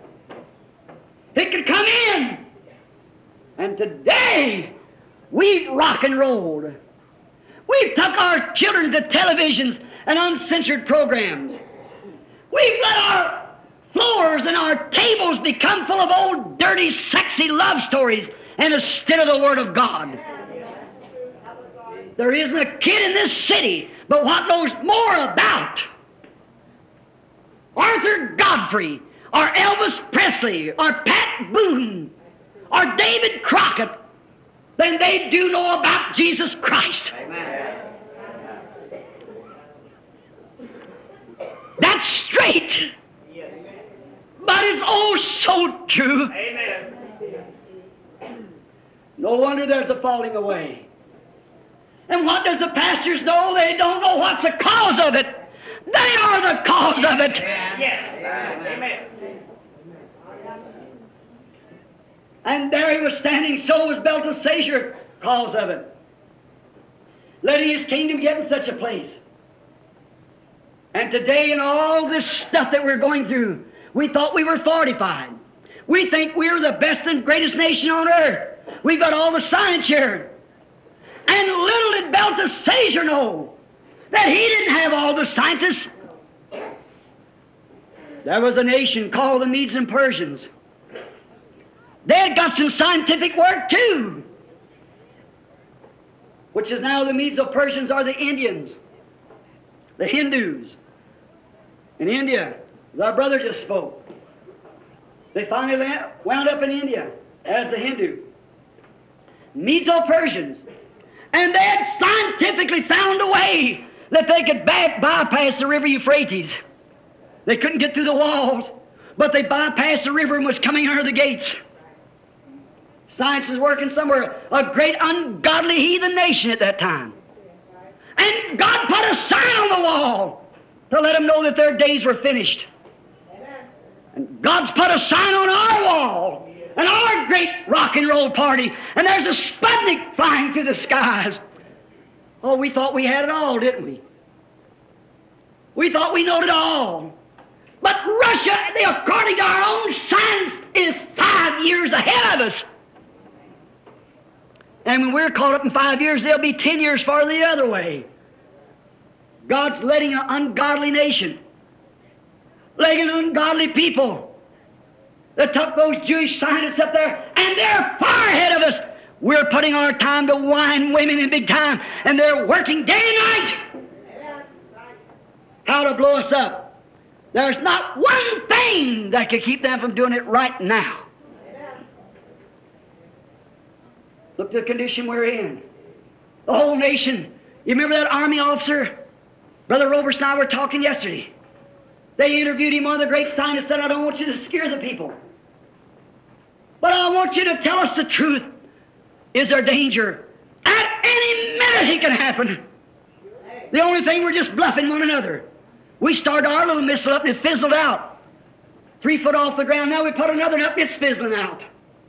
It could come in. And today, we've rock and rolled. We've took our children to televisions and uncensored programs. We've let our floors and our tables become full of old, dirty, sexy love stories and instead of the Word of God. There isn't a kid in this city but what knows more about Arthur Godfrey or Elvis Presley or Pat Boone or David Crockett than they do know about Jesus Christ. Amen. That's straight. But it's oh so true. Amen. No wonder there's a falling away. And what does the pastors know? They don't know what's the cause of it. They are the cause of it. Yes. Amen. And there he was standing, so was Belteshazzar, cause of it. Letting his kingdom get in such a place. And today, in all this stuff that we're going through, we thought we were fortified. We think we're the best and greatest nation on earth. We've got all the science here. And little did Belteshazzar know that he didn't have all the scientists. There was a nation called the Medes and Persians. They had got some scientific work too, which is now the Medes or Persians are the Indians, the Hindus in India, as our brother just spoke. They finally wound up in India as the Hindu. Medes or Persians. And they had scientifically found a way that they could bypass the river Euphrates. They couldn't get through the walls, but they bypassed the river and was coming under the gates. Science was working somewhere, a great ungodly heathen nation at that time. And God put a sign on the wall to let them know that their days were finished. And God's put a sign on our wall and our great rock and roll party, and there's a Sputnik flying through the skies. Oh, we thought we had it all, didn't we? We thought we knowed it all. But Russia, according to our own science, is 5 years ahead of us. And when we're caught up in 5 years, they'll be 10 years farther the other way. God's letting an ungodly nation, letting ungodly people that took those Jewish scientists up there, and they're far ahead of us. We're putting our time to wine women in big time, and they're working day and night how to blow us up. There's not one thing that could keep them from doing it right now. Look at the condition we're in. The whole nation. You remember that army officer? Brother Roberts and I were talking yesterday. They interviewed him, one of the great scientists, said, I don't want you to scare the people, but I want you to tell us the truth. Is there danger? At any minute it can happen. The only thing, we're just bluffing one another. We started our little missile up and it fizzled out. 3 foot off the ground, now we put another up, it's fizzling out.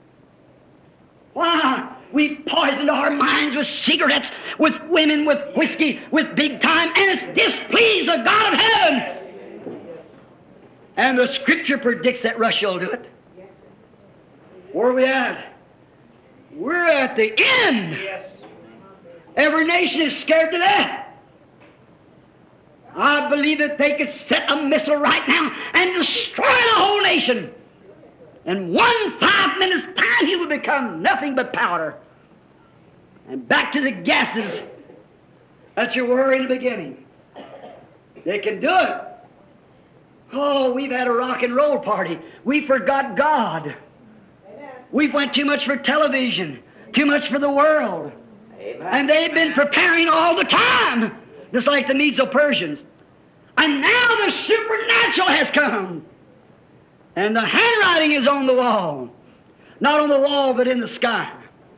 Why? We poisoned our minds with cigarettes, with women, with whiskey, with big time, and it's displeased the God of heaven. And the Scripture predicts that Russia will do it. Where are we at? We're at the end. Every nation is scared to death. I believe that they could set a missile right now and destroy the whole nation. In 5 minutes' time, he would become nothing but powder. And back to the gases that you were in the beginning. They can do it. Oh, we've had a rock and roll party. We forgot God. We've went too much for television, too much for the world. And they've been preparing all the time, just like the Medo-Persians. And now the supernatural has come. And the handwriting is on the wall. Not on the wall, but in the sky.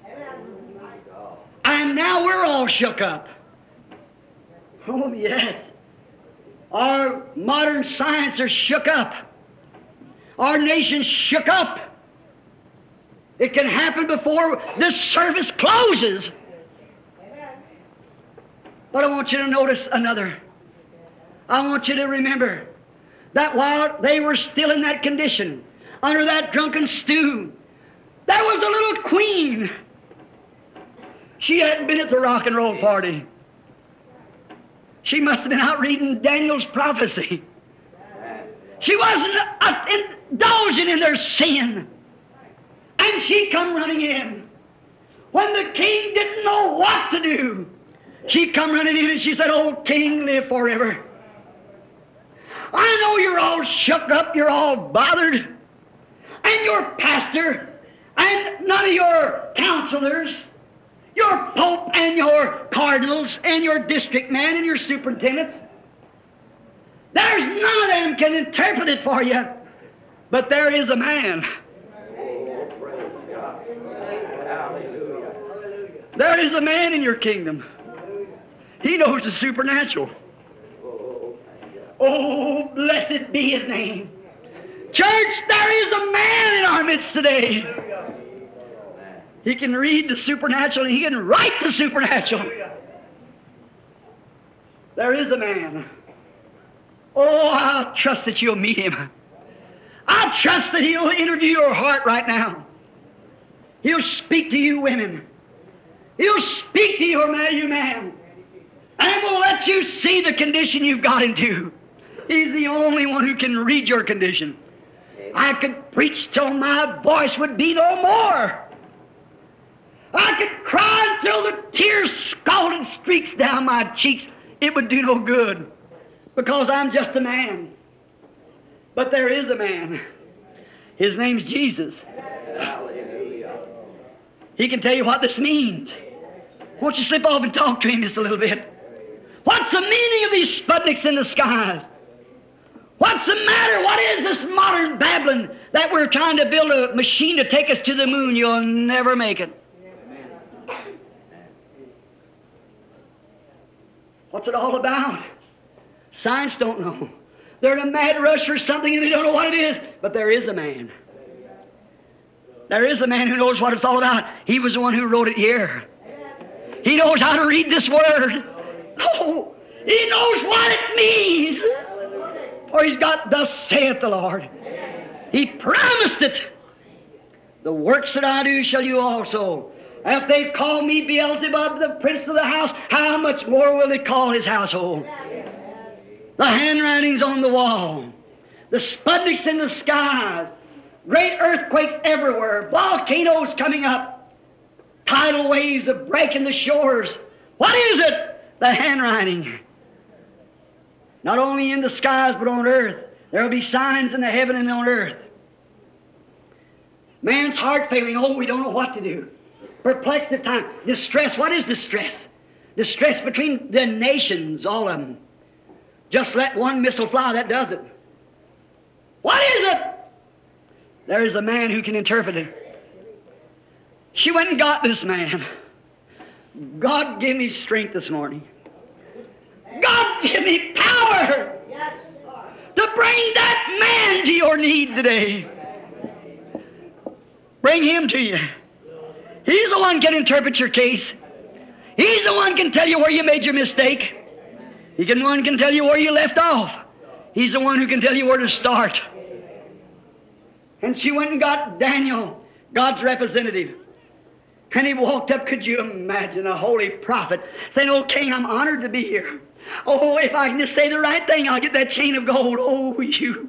And now we're all shook up. Oh, yes. Our modern science is shook up. Our nation's shook up. It can happen before this service closes. But I want you to notice another. I want you to remember that while they were still in that condition, under that drunken stew, there was a little queen. She hadn't been at the rock and roll party. She must have been out reading Daniel's prophecy. She wasn't indulging in their sin. And she come running in. When the king didn't know what to do, she come running in and she said, "Oh, king, live forever. I know you're all shook up, you're all bothered, and your pastor, and none of your counselors, your pope and your cardinals and your district man and your superintendents, there's none of them can interpret it for you, but there is a man. There is a man in your kingdom. He knows the supernatural. Oh, blessed be his name. Church, there is a man in our midst today. He can read the supernatural and he can write the supernatural. There is a man. Oh, I trust that you'll meet him. I trust that he'll interview your heart right now. He'll speak to you women. He'll speak to you man. And will let you see the condition you've got into. He's the only one who can read your condition. I could preach till my voice would be no more. I could cry until the tears scalded streaks down my cheeks. It would do no good because I'm just a man. But there is a man. His name's Jesus. He can tell you what this means. Won't you slip off and talk to him just a little bit? What's the meaning of these Sputniks in the skies? What's the matter? What is this modern Babylon that we're trying to build a machine to take us to the moon? You'll never make it. What's it all about? Science don't know. They're in a mad rush for something and they don't know what it is. But there is a man. There is a man who knows what it's all about. He was the one who wrote it here. He knows how to read this word. Oh, he knows what it means. For he's got, "Thus saith the Lord." He promised it. "The works that I do shall you also. If they call me Beelzebub, the prince of the house, how much more will they call his household?" The handwriting's on the wall. The Sputniks in the skies. Great earthquakes everywhere. Volcanoes coming up. Tidal waves are breaking the shores. What is it? The handwriting. Not only in the skies, but on earth. There will be signs in the heaven and on earth. Man's heart failing. Oh, we don't know what to do. Perplexed at time. Distress. What is distress? Distress between the nations, all of them. Just let one missile fly, that does it. What is it? There is a man who can interpret it. She went and got this man. God give me strength this morning. God give me power to bring that man to your need today. Bring him to you. He's the one can interpret your case. He's the one can tell you where you made your mistake. He's the one can tell you where you left off. He's the one who can tell you where to start. And she went and got Daniel, God's representative. And he walked up, could you imagine, a holy prophet saying, "Oh, king, I'm honored to be here. Oh, if I can just say the right thing, I'll get that chain of gold. Oh, you.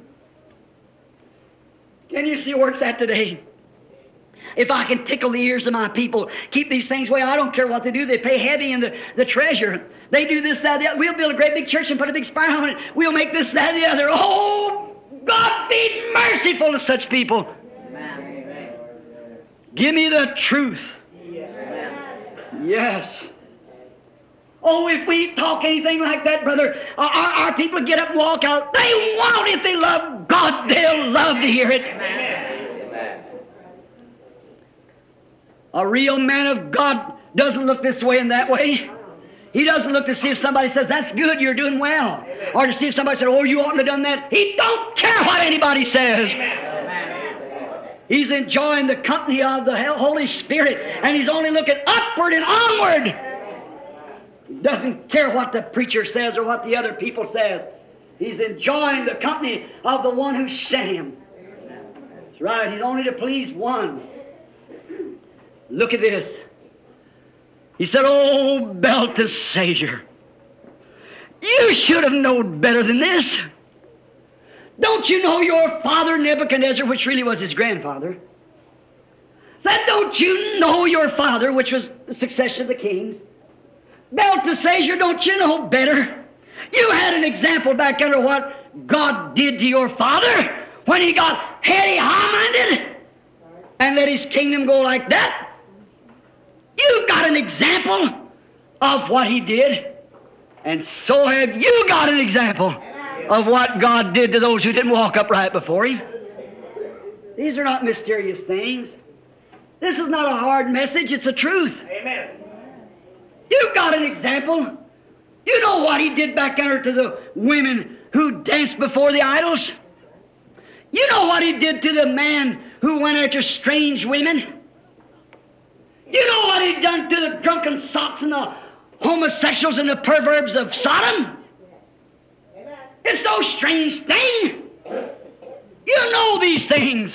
Can you see where it's at today? If I can tickle the ears of my people, keep these things away, I don't care what they do. They pay heavy in the treasure. They do this, that, the other. We'll build a great big church and put a big spire on it. We'll make this, that, the other. Oh, God be merciful to such people. Amen. Give me the truth. Yes. Oh, if we talk anything like that, brother, our people get up and walk out. They won't. If they love God, they'll love to hear it. A real man of God doesn't look this way and that way. He doesn't look to see if somebody says, that's good, you're doing well. Or to see if somebody says, oh, you oughtn't to have done that. He don't care what anybody says. He's enjoying the company of the Holy Spirit, and he's only looking upward and onward. He doesn't care what the preacher says or what the other people says. He's enjoying the company of the one who sent him. That's right. He's only to please one. Look at this. He said, oh, Belteshazzar, you should have known better than this. Don't you know your father Nebuchadnezzar, which really was his grandfather? Said, don't you know your father, which was the successor of the kings? Belteshazzar, don't you know better? You had an example back under what God did to your father when he got heady, high-minded and let his kingdom go like that. You got an example of what he did, and so have you got an example of what God did to those who didn't walk upright before him. These are not mysterious things. This is not a hard message, it's the truth. Amen. You've got an example. You know what he did back there to the women who danced before the idols? You know what he did to the man who went after strange women? You know what he'd done to the drunken sots and the homosexuals and the perverbs of Sodom? It's no strange thing. You know these things.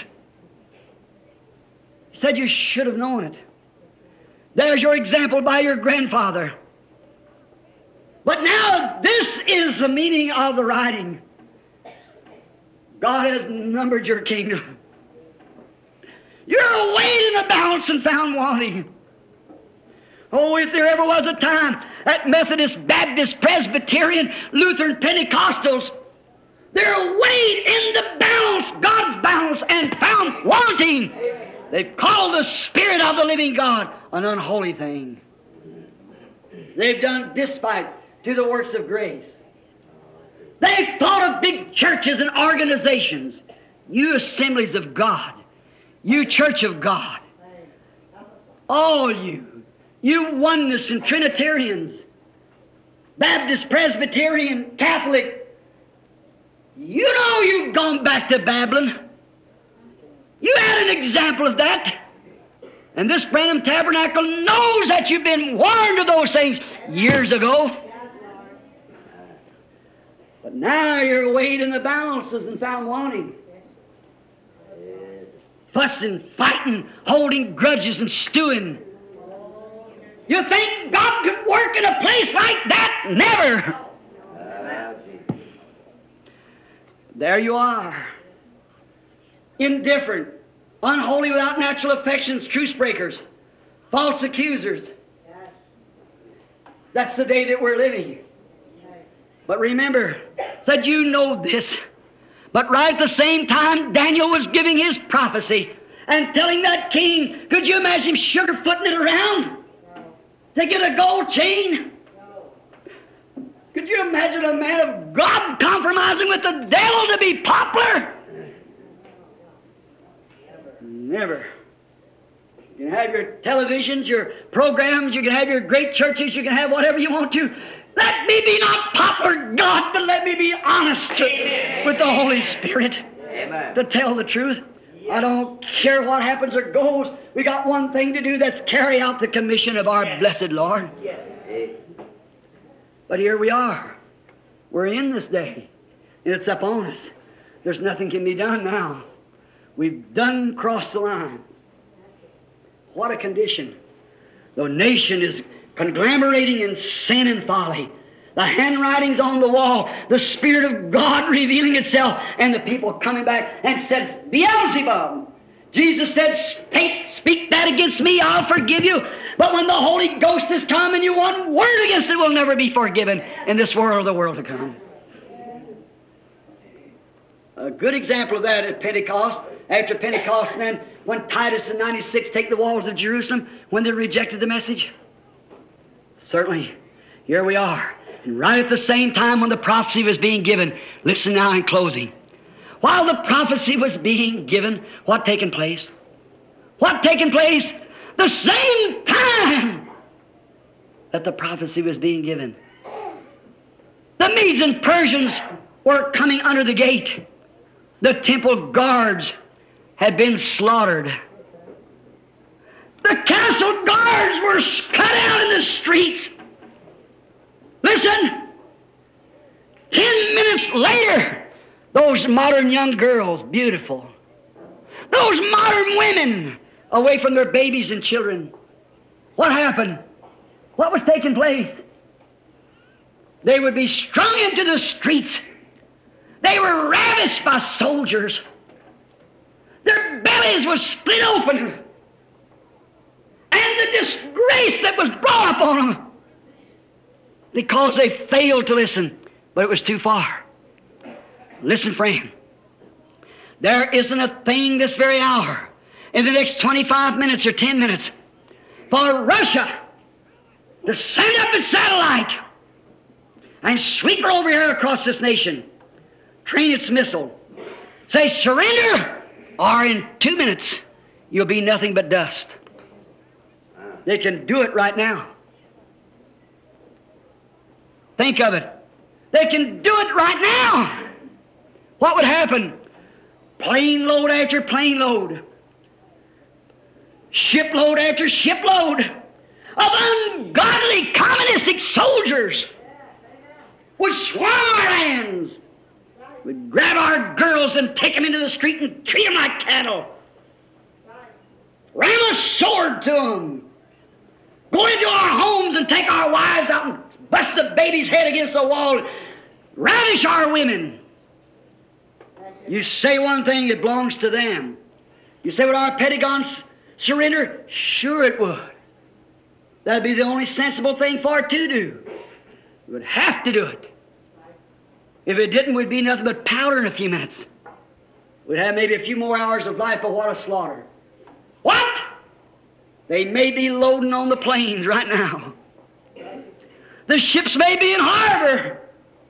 He said you should have known it. There's your example by your grandfather. But now this is the meaning of the writing. God has numbered your kingdom. You're weighed in the balance and found wanting. Oh, if there ever was a time at Methodist, Baptist, Presbyterian, Lutheran, Pentecostals, they're weighed in the balance, God's balance, and found wanting. They've called the Spirit of the living God an unholy thing. They've done despite to the works of grace. They've thought of big churches and organizations. You assemblies of God. You church of God. All you oneness and Trinitarians, Baptist, Presbyterian, Catholic, you know you've gone back to Babylon. You had an example of that. And this Branham Tabernacle knows that you've been warned of those things years ago. But now you're weighed in the balances and found wanting. Fussing, fighting, holding grudges and stewing. You think God could work in a place like that? Never. There you are. Indifferent, unholy without natural affections, truce breakers, false accusers. That's the day that we're living. But remember, said you know this. But right at the same time, Daniel was giving his prophecy and telling that king, could you imagine him sugarfooting it around to get a gold chain? Could you imagine a man of God compromising with the devil to be popular? Never. You can have your televisions, your programs, you can have your great churches, you can have whatever you want to. Let me be not popular, God, but let me be honest with the Holy Spirit. Amen. To tell the truth. I don't care what happens or goes. We got one thing to do, that's carry out the commission of our blessed Lord. But here we are. We're in this day. And it's upon us. There's nothing can be done now. We've done crossed the line. What a condition. The nation is conglomerating in sin and folly. The handwriting's on the wall. The Spirit of God revealing itself. And the people coming back and said, it's Beelzebub. Jesus said, speak that against me, I'll forgive you. But when the Holy Ghost has come and you one word against it will never be forgiven in this world or the world to come. A good example of that at Pentecost. After Pentecost, and then when Titus in 96 take the walls of Jerusalem, when they rejected the message. Certainly, here we are. And right at the same time when the prophecy was being given, listen now in closing. While the prophecy was being given, what taken place? What taken place? The same time that the prophecy was being given. The Medes and Persians were coming under the gate. The temple guards had been slaughtered. The castle guards were cut out in the streets. Listen, 10 minutes later, those modern young girls, beautiful, those modern women, away from their babies and children, what happened? What was taking place? They would be strung into the streets. They were ravished by soldiers. Their bellies were split open. And the disgrace that was brought upon them because they failed to listen, but it was too far. Listen, friend. There isn't a thing this very hour, in the next 25 minutes or 10 minutes, for Russia to send up a satellite and sweep her over here across this nation, train its missile, say surrender, or in 2 minutes you'll be nothing but dust. They can do it right now. Think of it. They can do it right now. What would happen? Plane load after plane load, shipload after shipload of ungodly communistic soldiers would swarm our lands, would grab our girls and take them into the street and treat them like cattle, ram a sword to them, go into our homes and take our wives out and bust the baby's head against the wall, ravish our women. You say one thing, it belongs to them. You say, would our Pentagon surrender? Sure it would. That'd be the only sensible thing for it to do. We would have to do it. If it didn't, we'd be nothing but powder in a few minutes. We'd have maybe a few more hours of life, but what a slaughter. What? They may be loading on the planes right now. The ships may be in harbor.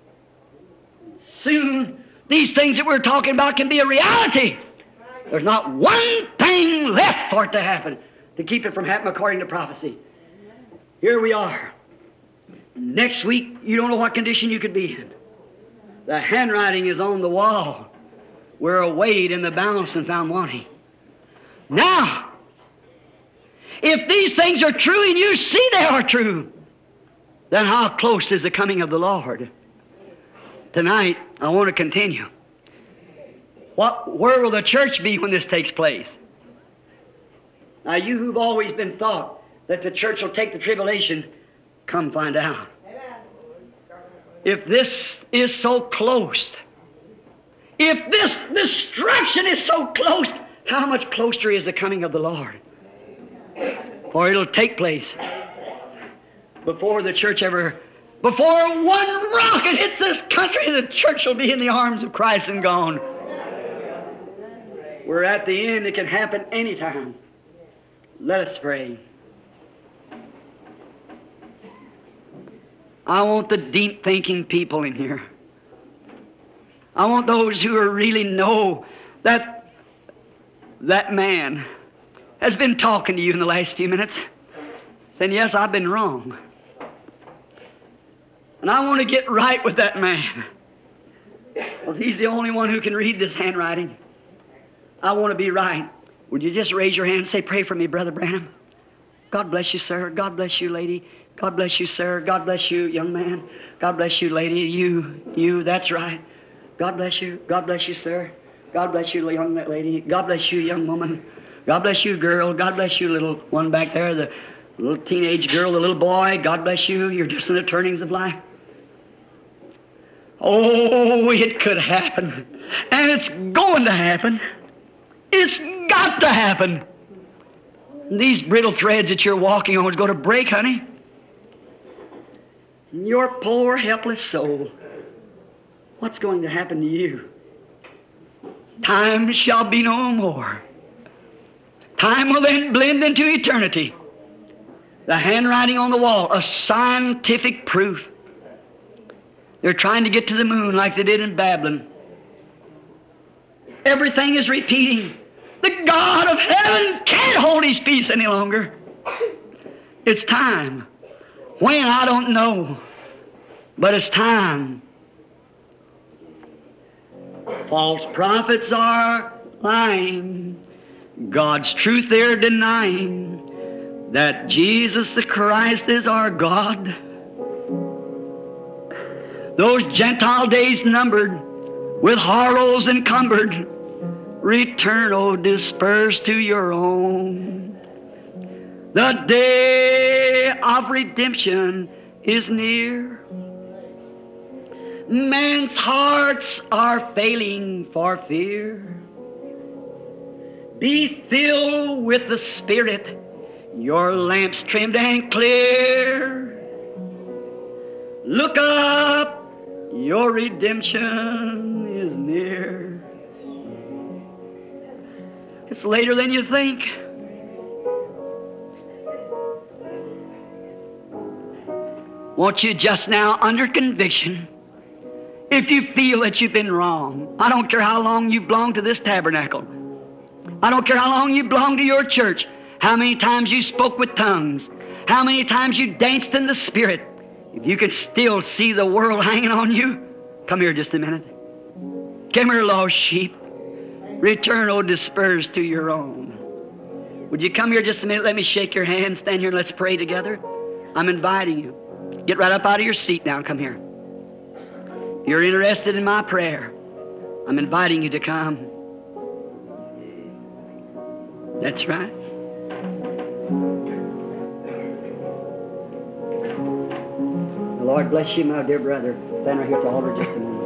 Soon, these things that we're talking about can be a reality. There's not one thing left for it to happen to keep it from happening according to prophecy. Here we are. Next week, you don't know what condition you could be in. The handwriting is on the wall. We're weighed in the balance and found wanting. Now, if these things are true and you see they are true, then how close is the coming of the Lord? Tonight, I want to continue. Where will the church be when this takes place? Now, you who've always been thought that the church will take the tribulation, come find out. If this is so close, if this destruction is so close, how much closer is the coming of the Lord? For it'll take place before the church before one rocket hits this country, the church will be in the arms of Christ and gone. We're at the end. It can happen anytime. Let us pray. I want the deep-thinking people in here. I want those who really know that that man has been talking to you in the last few minutes, saying, yes, I've been wrong. And I want to get right with that man. Well, he's the only one who can read this handwriting. I want to be right. Would you just raise your hand and say, pray for me, Brother Branham? God bless you, sir. God bless you, lady. God bless you, sir. God bless you, young man. God bless you, lady. You, that's right. God bless you. God bless you, sir. God bless you, young lady. God bless you, young woman. God bless you, girl. God bless you, little one back there, the little teenage girl, the little boy. God bless you. You're just in the turnings of life. Oh, it could happen. And it's going to happen. It's got to happen. These brittle threads that you're walking on is going to break, honey. Your poor, helpless soul. What's going to happen to you? Time shall be no more. Time will then blend into eternity. The handwriting on the wall, a scientific proof. They're trying to get to the moon like they did in Babylon. Everything is repeating. The God of heaven can't hold His peace any longer. It's time. When, I don't know. But it's time. False prophets are lying. God's truth they're denying. That Jesus the Christ is our God. Those Gentile days numbered, with horrors encumbered, return, O disperse to your own. The day of redemption is near. Men's hearts are failing for fear. Be filled with the Spirit, your lamps trimmed and clear. Look up, your redemption is near. It's later than you think. Won't you just now, under conviction, if you feel that you've been wrong, I don't care how long you belong to this tabernacle. I don't care how long you belong to your church, how many times you spoke with tongues, how many times you danced in the Spirit. If you can still see the world hanging on you, come here just a minute. Come here, lost sheep. Return, O dispersed to your own. Would you come here just a minute? Let me shake your hand. Stand here and let's pray together. I'm inviting you. Get right up out of your seat now. Come here. You're interested in my prayer. I'm inviting you to come. That's right. The Lord bless you, my dear brother. Stand right here at the altar just a moment.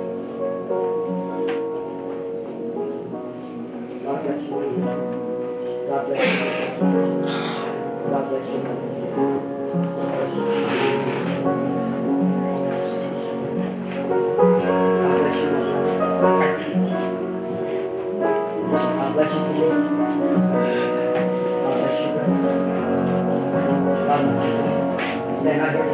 God bless you. God bless you. God bless you. God bless you. God bless you. God bless you. God bless you. Stand right here.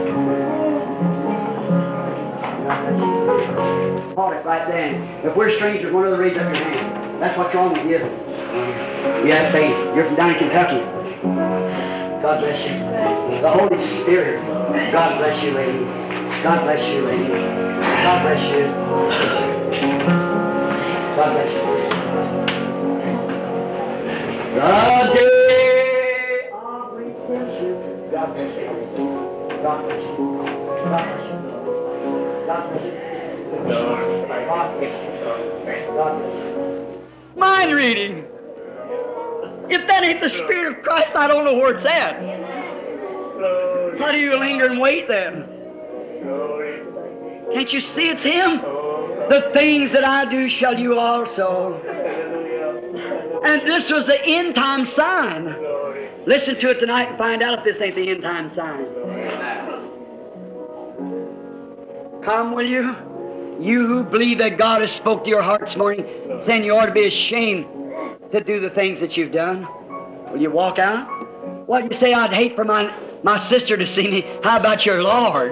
God bless you. Hold it right there. If we're strangers, one of the raise up your hand. That's what's wrong with you. You have faith. You're from down in Kentucky. God bless you. The Holy Spirit. God bless you, lady. God bless you, lady. God bless you. God bless you. The day of redemption. God bless you. God bless you. God bless you. God bless you. God bless you. God bless you. Mind reading. If that ain't the Spirit of Christ, I don't know where it's at. How do you linger and wait then? Can't you see it's Him? The things that I do shall you also. And this was the end time sign. Listen to it tonight and find out if this ain't the end time sign. Come, will you? You who believe that God has spoke to your heart this morning, saying you ought to be ashamed to do the things that you've done. Will you walk out? Well, you say, I'd hate for my sister to see me. How about your Lord?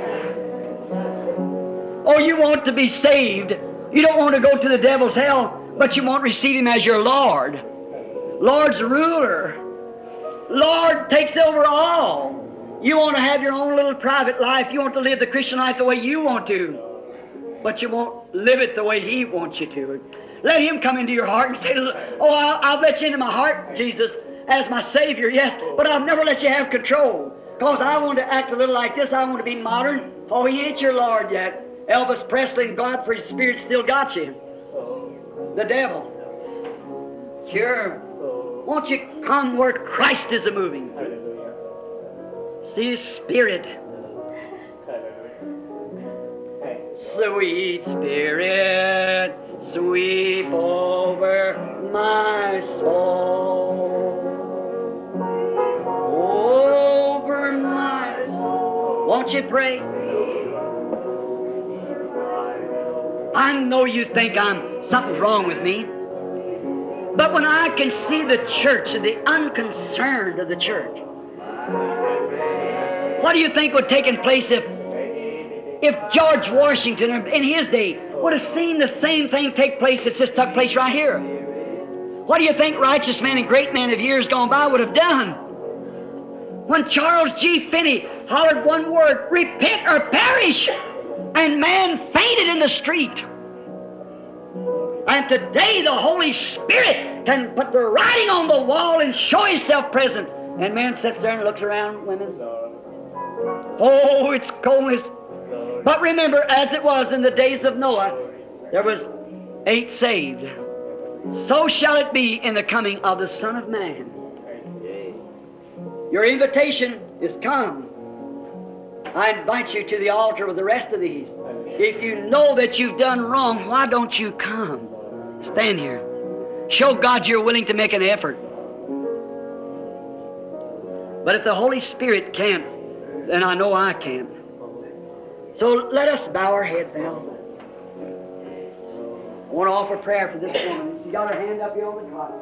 Oh, you want to be saved. You don't want to go to the devil's hell, but you want to receive Him as your Lord. Lord's ruler. Lord takes over all. You want to have your own little private life. You want to live the Christian life the way you want to, but you won't live it the way He wants you to. Let Him come into your heart and say, oh, I'll let you into my heart, Jesus, as my Savior, yes, but I'll never let you have control, because I want to act a little like this. I want to be modern. Oh, He ain't your Lord yet. Elvis Presley and Godfrey's Spirit still got you. The devil. Sure. Won't you come where Christ is a-moving? See His Spirit. Sweet Spirit, sweep over my soul. Over my soul. Won't you pray? I know you think something's wrong with me. But when I can see the church and the unconcern of the church, what do you think would have taken place if George Washington in his day would have seen the same thing take place that's just took place right here? What do you think righteous men and great men of years gone by would have done? When Charles G. Finney hollered one word, repent or perish, and man fainted in the street. And today the Holy Spirit can put the writing on the wall and show Himself present. And man sits there and looks around women. Oh, it's coldness. But remember, as it was in the days of Noah, there was 8 saved. So shall it be in the coming of the Son of Man. Your invitation is come. I invite you to the altar with the rest of these. If you know that you've done wrong, why don't you come? Stand here. Show God you're willing to make an effort. But if the Holy Spirit can't, then I know I can't. So let us bow our heads now. I want to offer prayer for this woman. She's got her hand up here on the cot.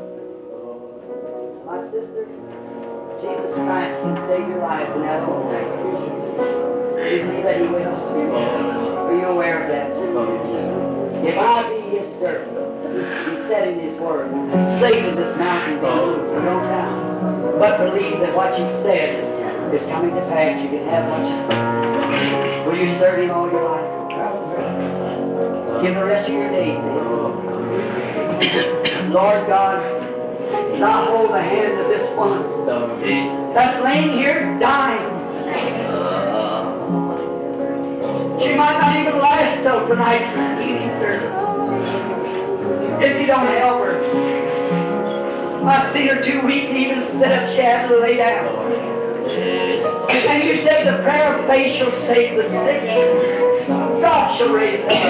My sister, Jesus Christ can save your life, and that's all. You believe that He will? Are you aware of that? If I be His servant, He said in His Word, say to this mountain, be moved, go down. But believe that what you said is coming to pass. You can have what you say. Will you serve Him all your life? Give the rest of your days to Him. Lord God, I hold the hand of this woman that's laying here dying. She might not even last till tonight's evening service if you don't help her. I've seen her too weak to even sit up. She has to lay down. And you said the prayer of faith shall save the sick. God shall raise them up.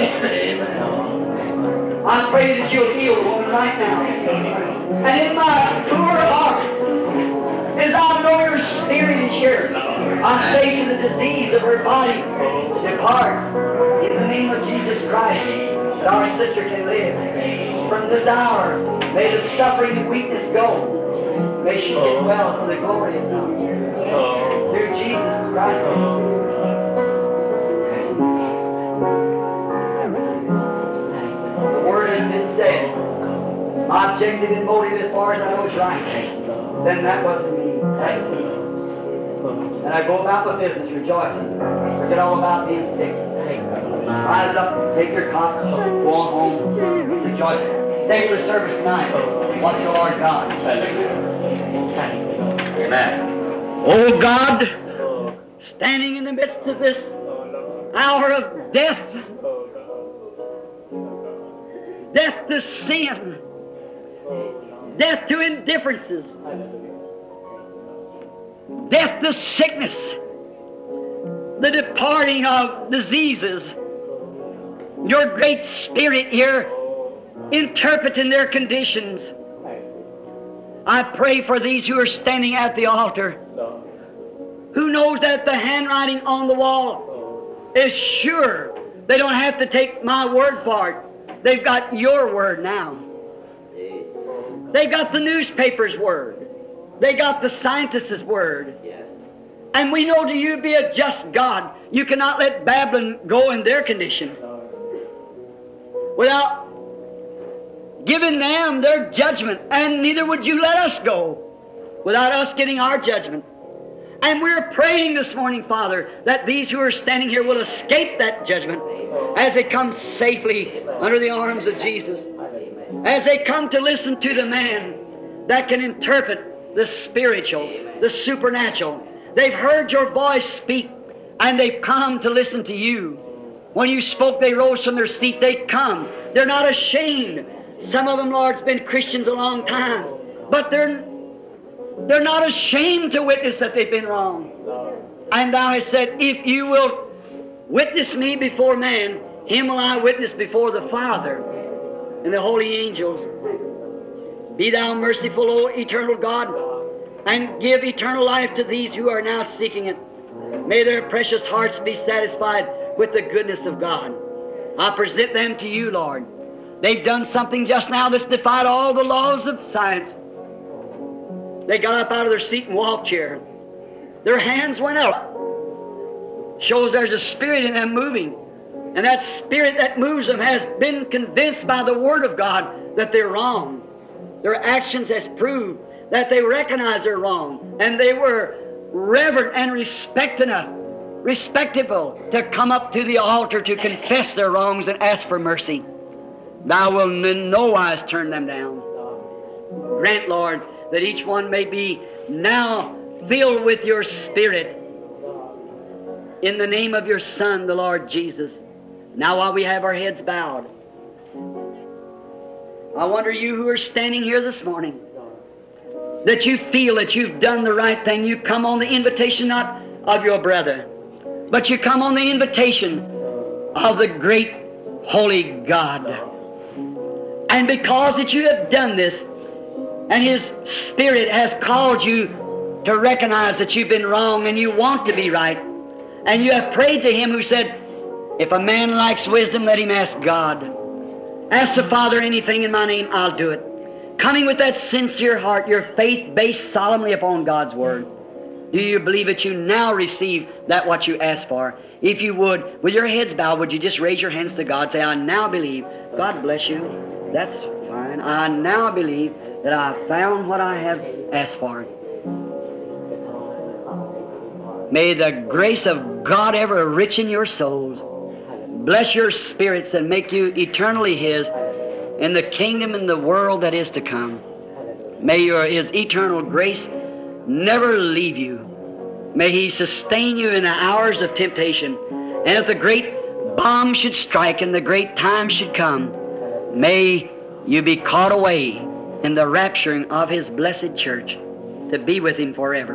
I pray that you'll heal the woman right now. And in my poor heart, as I know your Spirit is here, I say to the disease of her body, depart in the name of Jesus Christ, that our sister can live. From this hour, may the suffering and weakness go. May she get well for the glory of God. Through Jesus Christ. The word has been said. My objective and motive, as far as I know, is right. Then that wasn't me. That was me. And I go about my business rejoicing. Forget all about being sick. Rise up, take your cot, go on home, rejoice. Stay for the service tonight. Watch the Lord God. Amen. Oh God, standing in the midst of this hour of death, death to sin, death to indifferences, death to sickness, the departing of diseases. Your great Spirit here interpreting their conditions. I pray for these who are standing at the altar, who knows that the handwriting on the wall is sure. They don't have to take my word for it. They've got your word now. They got the newspaper's word. They got the scientist's word. And we know to you be a just God. You cannot let Babylon go in their condition without giving them their judgment. And neither would you let us go without us getting our judgment. And we're praying this morning, Father, that these who are standing here will escape that judgment as they come safely under the arms of Jesus. As they come to listen to the man that can interpret the spiritual, the supernatural. They've heard your voice speak, and they've come to listen to you. When you spoke, they rose from their seat. They come. They're not ashamed. Some of them, Lord, has been Christians a long time, but they're not ashamed to witness that they've been wrong. And thou hast said, if you will witness me before man, him will I witness before the Father and the holy angels. Be thou merciful, O eternal God, and give eternal life to these who are now seeking it. May their precious hearts be satisfied with the goodness of God. I present them to you, Lord. They've done something just now that's defied all the laws of science. They got up out of their seat and walked here. Their hands went up. Shows there's a spirit in them moving. And that spirit that moves them has been convinced by the Word of God that they're wrong. Their actions has proved that they recognize they're wrong. And they were reverent and respectable to come up to the altar to confess their wrongs and ask for mercy. Thou wilt in no wise turn them down. Grant, Lord, that each one may be now filled with your Spirit in the name of your Son, the Lord Jesus. Now while we have our heads bowed, I wonder you who are standing here this morning, that you feel that you've done the right thing. You come on the invitation not of your brother, but you come on the invitation of the great holy God. And because that you have done this, and His Spirit has called you to recognize that you've been wrong and you want to be right, and you have prayed to Him who said, if a man lacks wisdom, let him ask God. Ask the Father anything in my name, I'll do it. Coming with that sincere heart, your faith based solemnly upon God's Word. Do you believe that you now receive that what you asked for? If you would, with your heads bowed, would you just raise your hands to God? Say, I now believe. God bless you. That's fine. I now believe that I found what I have asked for. May the grace of God ever richen your souls, bless your spirits, and make you eternally His in the kingdom and the world that is to come. May His eternal grace never leave you. May He sustain you in the hours of temptation. And if the great bomb should strike and the great time should come, may you be caught away in the rapturing of His blessed church to be with Him forever.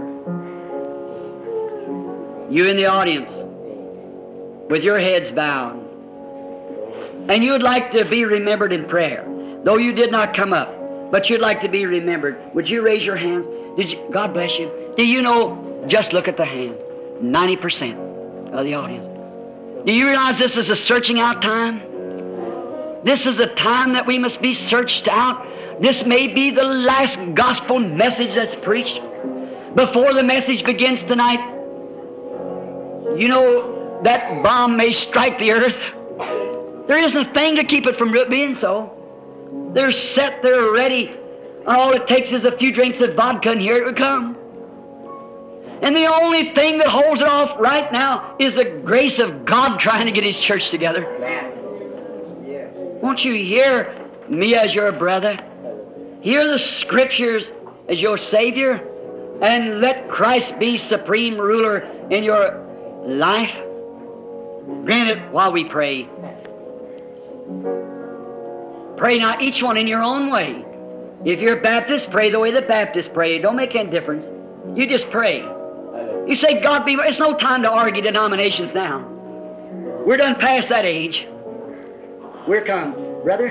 You in the audience, with your heads bowed, and you'd like to be remembered in prayer, though you did not come up, but you'd like to be remembered, would you raise your hands? God bless you. Do you know, just look at the hand, 90% of the audience. Do you realize this is a searching out time? This is a time that we must be searched out. This may be the last gospel message that's preached. Before the message begins tonight, you know that bomb may strike the earth. There isn't a thing to keep it from being so. They're set, they're ready. All it takes is a few drinks of vodka and here it will come. And the only thing that holds it off right now is the grace of God trying to get His church together. Won't you hear me as your brother? Hear the Scriptures as your Savior, and let Christ be supreme ruler in your life. Grant it while we pray. Pray now, each one in your own way. If you're a Baptist, pray the way the Baptists pray. It don't make any difference. You just pray. You say, God be... It's no time to argue denominations now. We're done past that age. We're come. Brother?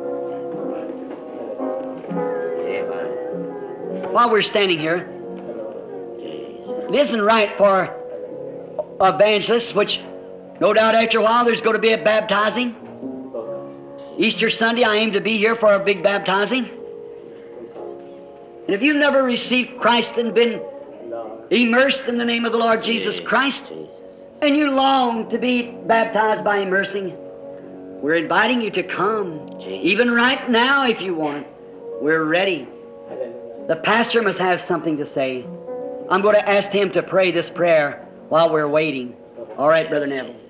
While we're standing here, it isn't right for evangelists, which no doubt after a while there's going to be a baptizing. Easter Sunday I aim to be here for a big baptizing. And if you've never received Christ and been immersed in the name of the Lord Jesus Christ, and you long to be baptized by immersing, we're inviting you to come. Even right now if you want. We're ready. The pastor must have something to say. I'm going to ask him to pray this prayer while we're waiting. All right, Brother Neville.